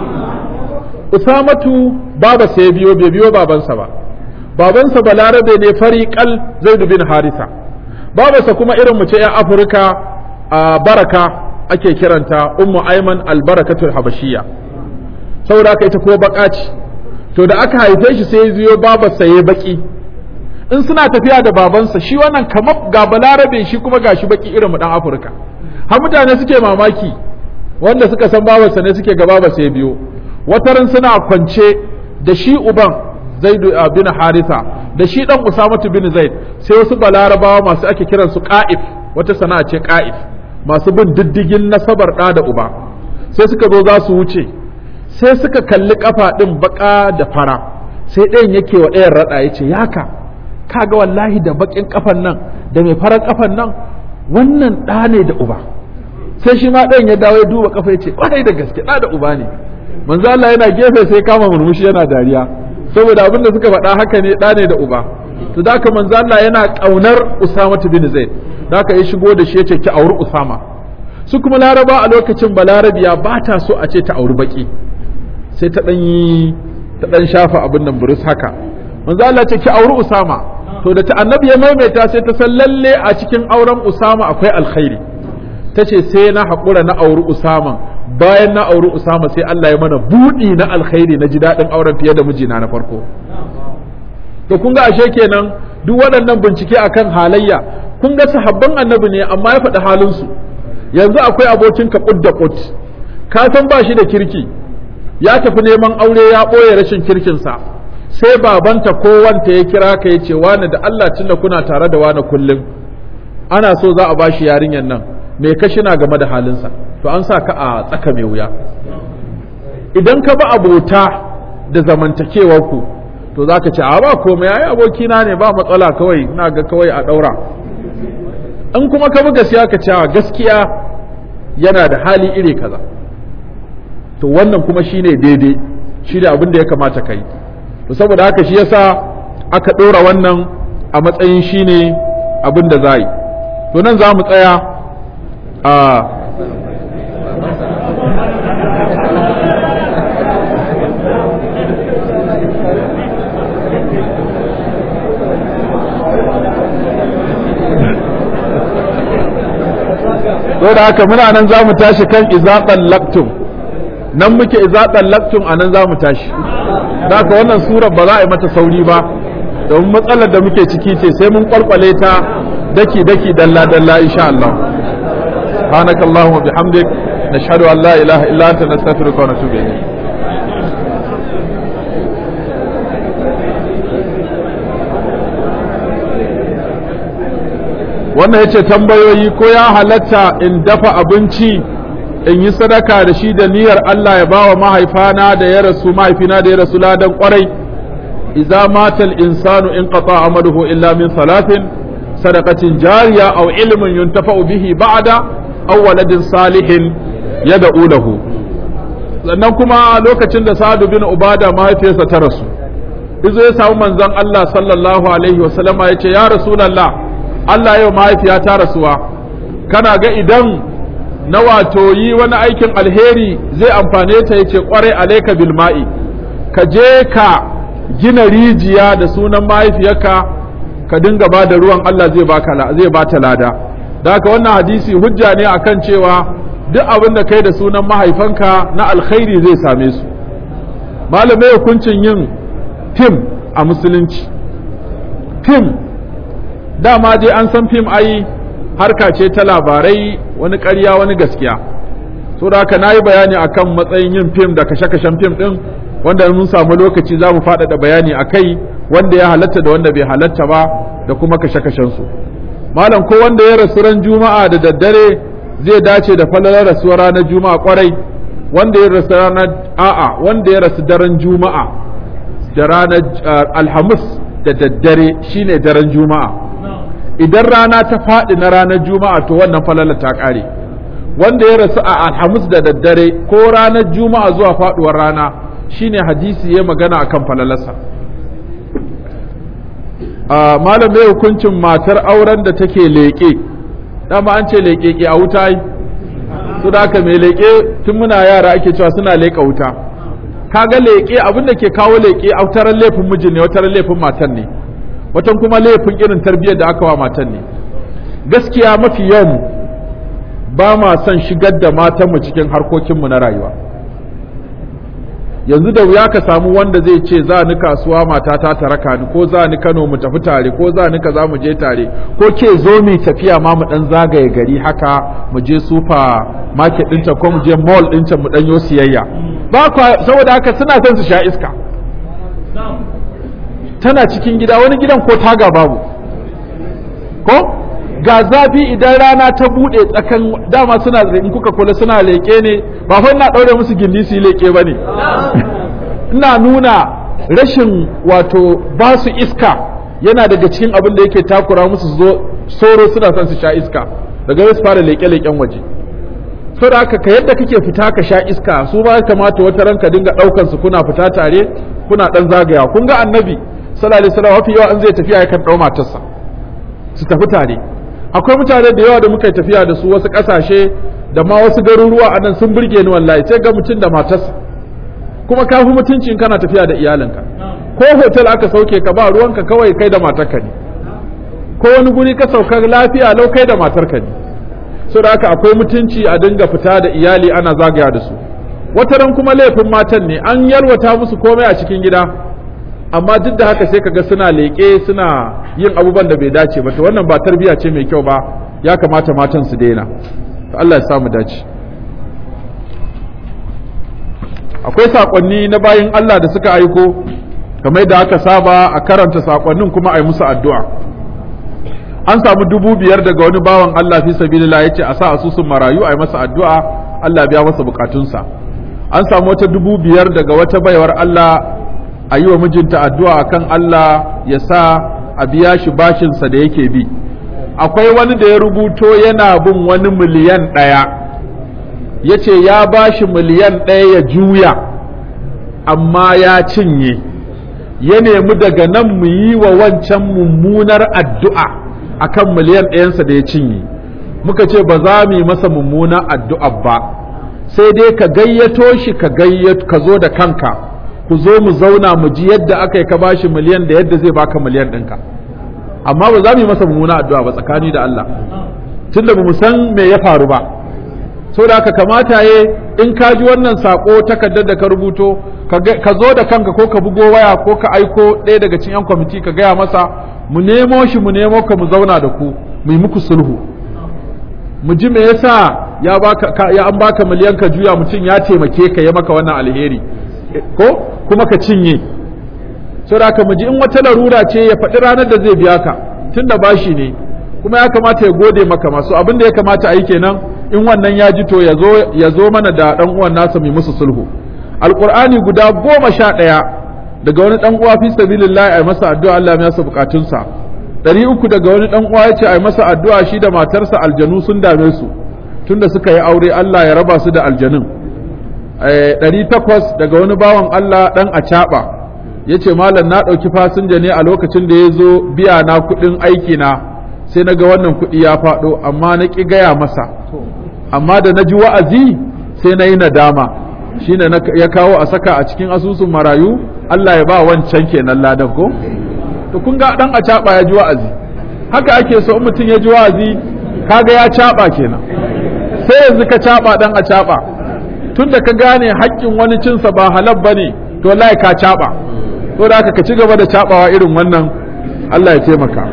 Usamatu baba sai biyo bai biyo babansa ba babansa balarabe ne fariqal Zaid bin Harisa babansa kuma irin mu ce ya Afirka a baraka ake kiranta ummu aiman albarakatul habashiyya saboda haka ita ko baka ce to da aka haife shi sai ziyo babarsa yayi baki in suna tafiya da babansa shi wannan kamar ga balarabe shi kuma gashi baki irin mu dan afirka har mutane suke mamaki wanda suka san babarsa ne suke ga babarsa ya biyo wataran suna kwance da shi uban zaidu bin haritha da shi dan usamatu bin zaid sai wasu balarabawa masu ake kiransu qa'if wata sana'a ce qa'if masu bin diddigin nasabar ɗa da uba sai suka zo za su wuce sai suka kalli kafa ɗin baka da fara sai ɗayan yake wa ɗayan raɗa ya ce yaka kaga wallahi da bakin kafan nan da mai farar kafan nan wannan ɗa ne da uba sai shi ma ɗayan ya dawo ya duba kafa ya ce ƙwarai da gaske ɗa da uba ne manzo Allah yana gefe sai kama murmushi yana dariya saboda abin da suka faɗa haka ne ɗa ne da uba to da haka manzo Allah yana ƙaunar Usama bin Zaid da aka yi shigo da shi ya ce ki auri Usama su kuma Laraba a lokacin Balarabiya ba ta so a ce ta auri baki sai ta dan yi ta dan shafa abin nan burus haka manzo Allah ce ki auri Usama to da ta annabi ya maimaita sai ta san lalle a cikin auren Usama akwai alkhairi tace sai na hakura na auri Usama bayan na auri Usama sai Allah ya mana budi na alkhairi na ji dadin auren fiye da mijina na farko to kun ga ashe kenan duk waɗannan bincike akan halayya kun ga sahabban annabi ne amma ya faɗi halinsu yanzu akwai abokin ka ƙud da ƙud ka san ba shi da kirki ya tafi neman aure ya ɓoye rashin kirkinsa sai babanta ko wanta ya kira ka ya ce wani da Allah tunda kuna tare da wani kullum ana so za a bashi yarinyar nan me ka shina game da halinsa to an sa ka a tsaka mai wuya idan ka ba abota da zamantakewar ku to zaka ce a ba komai ai abokina ne ba matsala kawai ina ga kawai a daura in kuma ka bi gaskiya ka cewa gaskiya yana da hali iri kaza to wannan kuma shine daidai shi da abin da ya kamata ka yi to saboda haka shi yasa aka ɗora wannan a matsayin shine abin da za yi to nan za mu tsaya a saboda haka muna nan za mu tashi kan izaɓan laktum nan muke izaɓan laktum a nan za mu tashi da haka wannan surar ba za a yi mata sauri ba domin matsalar da muke ciki ce sai mun kwalkwale ta daki daki dalla dalla insha Allah subhanakallahumma bihamdik nashhadu an la ilaha illa anta nastaghfiruka wa natubu ilayk wannan ya ce tambayoyi ko ya halatta in dafa abinci in yi sadaka da shi da niyyar Allah ya bawa mahaifana da ya rasu mahaifina da ya rasu ladan kwarai idza mata al-insanu in qata amaluhu illa min salatin sadaqatin jariya aw ilmin yuntafa'u bihi ba'da aw waladin salihin yad'u lahu. sannan kuma lokacin da Sa'ad bin Ubada mahaifiyarsa ta rasu izo ya samu manzon Allah sallallahu alaihi wasallama yace ya rasulullah Allah yau mahaifiya ta rasuwa kana ga idan na wato yi wani aikin alheri zai amfane ta yace kwarai alayka bil ma'i ka je ka gina rijiya da sunan mahaifiyarka ka dinga ba da ruwan Allah zai baka zai bata lada da haka wannan hadisi hujja ne akan cewa duk abin da kai da sunan mahaifanka na alkhairi zai same su. malamai hukuncin yin fim a musulunci fim dama dai an san fim ai harka ce ta labarai wani ƙarya wani gaskiya so da haka nayi bayani akan matsayin yin fim da kashe-kashen fim din wanda mun samu lokaci za mu faɗaɗa bayani akai wanda ya halatta da wanda bai halatta ba da kuma kashe-kashen su. malam ko wanda ya rasu ran juma'a da daddare zai dace da falalar rasuwar ranar juma'a kwarai wanda ya rasu ranar a'a wanda ya rasu daren juma'a da ranar alhamis da daddare shine daren juma'a idan rana ta faɗi na ranar juma'a to wannan falalar ta ƙare wanda ya rasu a alhamis da daddare ko ranar juma'a zuwa faɗuwar rana shine hadisi ya magana akan falalarsa. malam mai hukuncin matar auren da take leƙe dama an ce leƙe a wuta yi su da aka mai leƙe tun muna yara ake cewa suna leƙa wuta kaga leƙe abin da ke kawo leƙe a wataran laifin mijin ne wataran laifin matan ne watan kuma laifin irin tarbiyyar da aka wa matan ne. gaskiya mafi yawan ba ma son shigar da matanmu cikin harkokinmu na rayuwa. yanzu da wuya ka samu wanda zai ce za ni kasuwa matata ta raka ni ko za ni Kano mu tafi tare ko za ni kaza mu je tare ko ke zo mu tafiya ma mu dan zagaye gari haka mu je super market ɗinta ko mu je mall ɗinta mu dan yo siyayya ba kwa saboda haka suna son su sha iska tana cikin gida wani gidan ko taga babu ko ga zafi idan rana ta bude tsakan dama suna in kuka kula suna leke ne ba fa ina daure musu gindi su leke bane ina nuna rashin wato ba su iska yana daga cikin abin da yake takura musu zo soro suna son su sha iska daga su fara leke leken waje saboda haka ka yadda kake fita ka sha iska su ba kamata wata ranka dinga daukan su kuna fita tare kuna dan zagaya kun ga annabi sallallahu alaihi wasallam wafi yawa an zai tafiya yakan dau matarsa su tafi tare akwai mutane da yawa da muka yi tafiya da su wasu kasashe da ma wasu garuruwa a nan sun burge ni wallahi sai ga mutum da matarsa kuma ka fi mutunci in kana tafiya da iyalinka ko hotel aka sauke ka ba ruwanka kawai kai da matarka ne ko wani guri ka sauka lafiya lau kai da matarka ne so da haka akwai mutunci a dinga fita da iyali ana zagaya da su wataran kuma laifin matan ne an yalwata musu komai a cikin gida amma duk da haka sai kaga suna leƙe suna yin abubuwan da bai dace ba to wannan ba tarbiya ce mai kyau ba ya kamata matan su daina to Allah ya samu dace. akwai sakonni na bayin Allah da suka aiko kamar da aka saba a karanta sakonnin kuma a yi musu addu'a. an samu dubu biyar daga wani bawan Allah fi sabilillah yace a sa asusun marayu a yi masa addu'a Allah biya masa bukatunsa. an samu wata dubu biyar daga wata baiwar Allah a yi wa mijinta addu'a akan Allah ya sa a biya shi bashinsa da yake bi. akwai wani da ya rubuto yana bin wani miliyan ɗaya ya ce ya bashi miliyan ɗaya ya juya amma ya cinye ya nemi daga nan mu yi wa wancan mummunar addu'a akan miliyan ɗayansa da ya cinye. muka ce ba za mu yi masa mummunar addu'a ba sai dai ka gayyato shi ka gayyato ka zo da kanka ku zo mu zauna mu ji yadda aka yi ka bashi miliyan da yadda zai baka miliyan ɗinka amma ba za mu yi masa mummuna addu'a ba tsakani da Allah tunda ba mu san me ya faru ba saboda haka kamata ye in ka ji wannan sako takardar da ka rubuto ka zo da kanka ko ka bugo waya ko ka aiko ɗaya daga cikin yan kwamiti ka gaya masa mu nemo shi mu nemo ka mu zauna da ku mu yi muku sulhu mu ji me yasa ya baka ya an baka miliyan ka juya mutum ya taimake ka ya maka wannan alheri ko kuma ka cinye saboda haka mu ji in wata larura ce ya faɗi ranar da zai biya ka tunda bashi ne kuma ya kamata ya gode maka masu abin da ya kamata a yi kenan in wannan ya ji to ya zo mana da ɗan uwan nasa mai musu sulhu alƙur'ani guda goma sha ɗaya daga wani ɗan uwa fi sabilillah ai masa addu'a Allah ya masa bukatunsa ɗari uku daga wani ɗan uwa ya ce ai masa addu'a shi da matarsa aljanu sun dame su tunda suka yi aure Allah ya raba su da aljanun ɗari takwas daga wani bawan Allah ɗan acaɓa ya ce malam na ɗauki fasinja ne a lokacin da ya zo biya na kuɗin aiki na sai na ga wannan kuɗi ya faɗo amma na ƙi gaya masa amma da na ji wa'azi sai na yi nadama shi ne ya kawo a saka a cikin asusun marayu Allah ya ba wancan kenan ladan ko to kun ga ɗan acaɓa ya ji wa'azi haka ake so in mutum ya ji wa'azi kaga ya caɓa kenan sai yanzu ka caɓa ɗan acaɓa tun da ka gane haƙƙin wani cinsa ba halal ba ne to wallahi ka caɓa to da haka ka ci gaba da caɓawa irin wannan Allah ya taimaka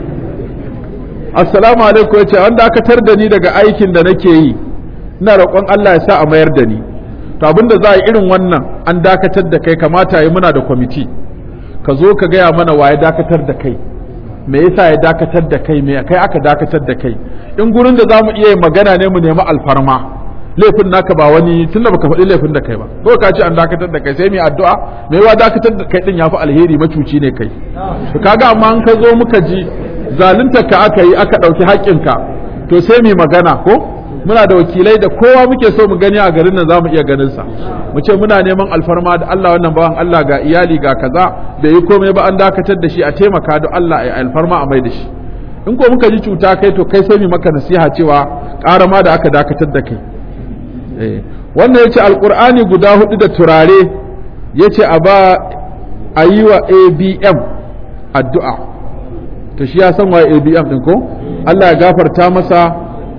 assalamu alaikum yace an dakatar da ni daga aikin da nake yi ina roƙon Allah ya sa a mayar da ni to abinda za a yi irin wannan an dakatar da kai kamata yi muna da kwamiti ka zo ka gaya mana wa ya dakatar da kai me yasa ya dakatar da kai me kai aka dakatar da kai in gurin da zamu iya yin magana ne mu nemi alfarma laifin naka ba wani tunda baka faɗi laifin da kai ba ko ka ce an dakatar da kai sai mai addu'a me yawa dakatar da kai din yafi alheri macuci ne kai to kaga amma an ka zo muka ji zalunta ka aka yi aka ɗauki haƙƙinka to sai mai magana ko muna da wakilai da kowa muke so mu gani a garin nan zamu iya ganin sa mu ce muna neman alfarma da Allah wannan bawan Allah ga iyali ga kaza bai yi komai ba an dakatar da shi a taimaka da Allah ai alfarma a mai da shi in ko muka ji cuta kai to kai sai mu maka nasiha cewa ƙara ma da aka dakatar da kai eh wannan yace alqur'ani guda hudu da turare yace a ba a yi wa A B M addu'a to shi ya san wa A B M din ko Allah ya gafarta masa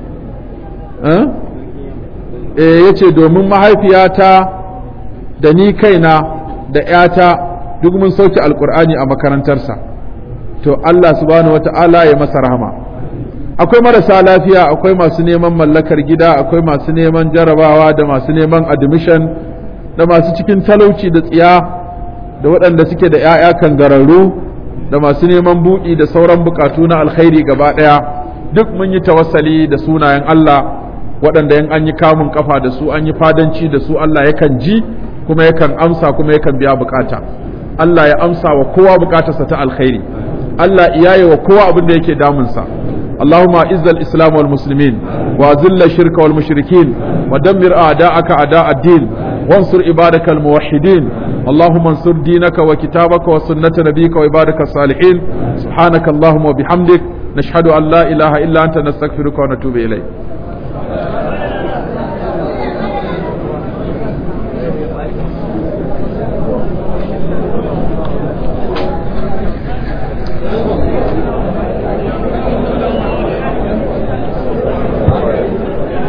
eh ya ce domin mahaifiyata da ni kaina da ‘yata duk mun sauke alkur'ani a makarantarsa to Allah subhanahu wa ta'ala ya masa rahama akwai marasa lafiya akwai masu neman mallakar gida akwai masu neman jarabawa da masu neman admission da masu cikin talauci da tsiya da waɗanda suke da ‘ya'ya kangararru da masu neman buɗi da sauran bukatu na alkhairi gaba ɗaya duk mun yi tawassali da sunayen Allah waɗanda yan an yi kamun kafa da su an yi fadanci da su Allah yakan ji kuma yakan amsa kuma yakan biya bukata Allah ya amsa wa kowa bukatarsa ta alkhairi Allah iyaye wa kowa abin da yake damunsa اللهم اعز الاسلام والمسلمين واذل الشرك والمشركين ودمر اعداءك اعداء الدين وانصر عبادك الموحدين اللهم انصر دينك وكتابك وسنة نبيك وعبادك الصالحين سبحانك اللهم وبحمدك نشهد ان لا اله الا انت نستغفرك ونتوب اليك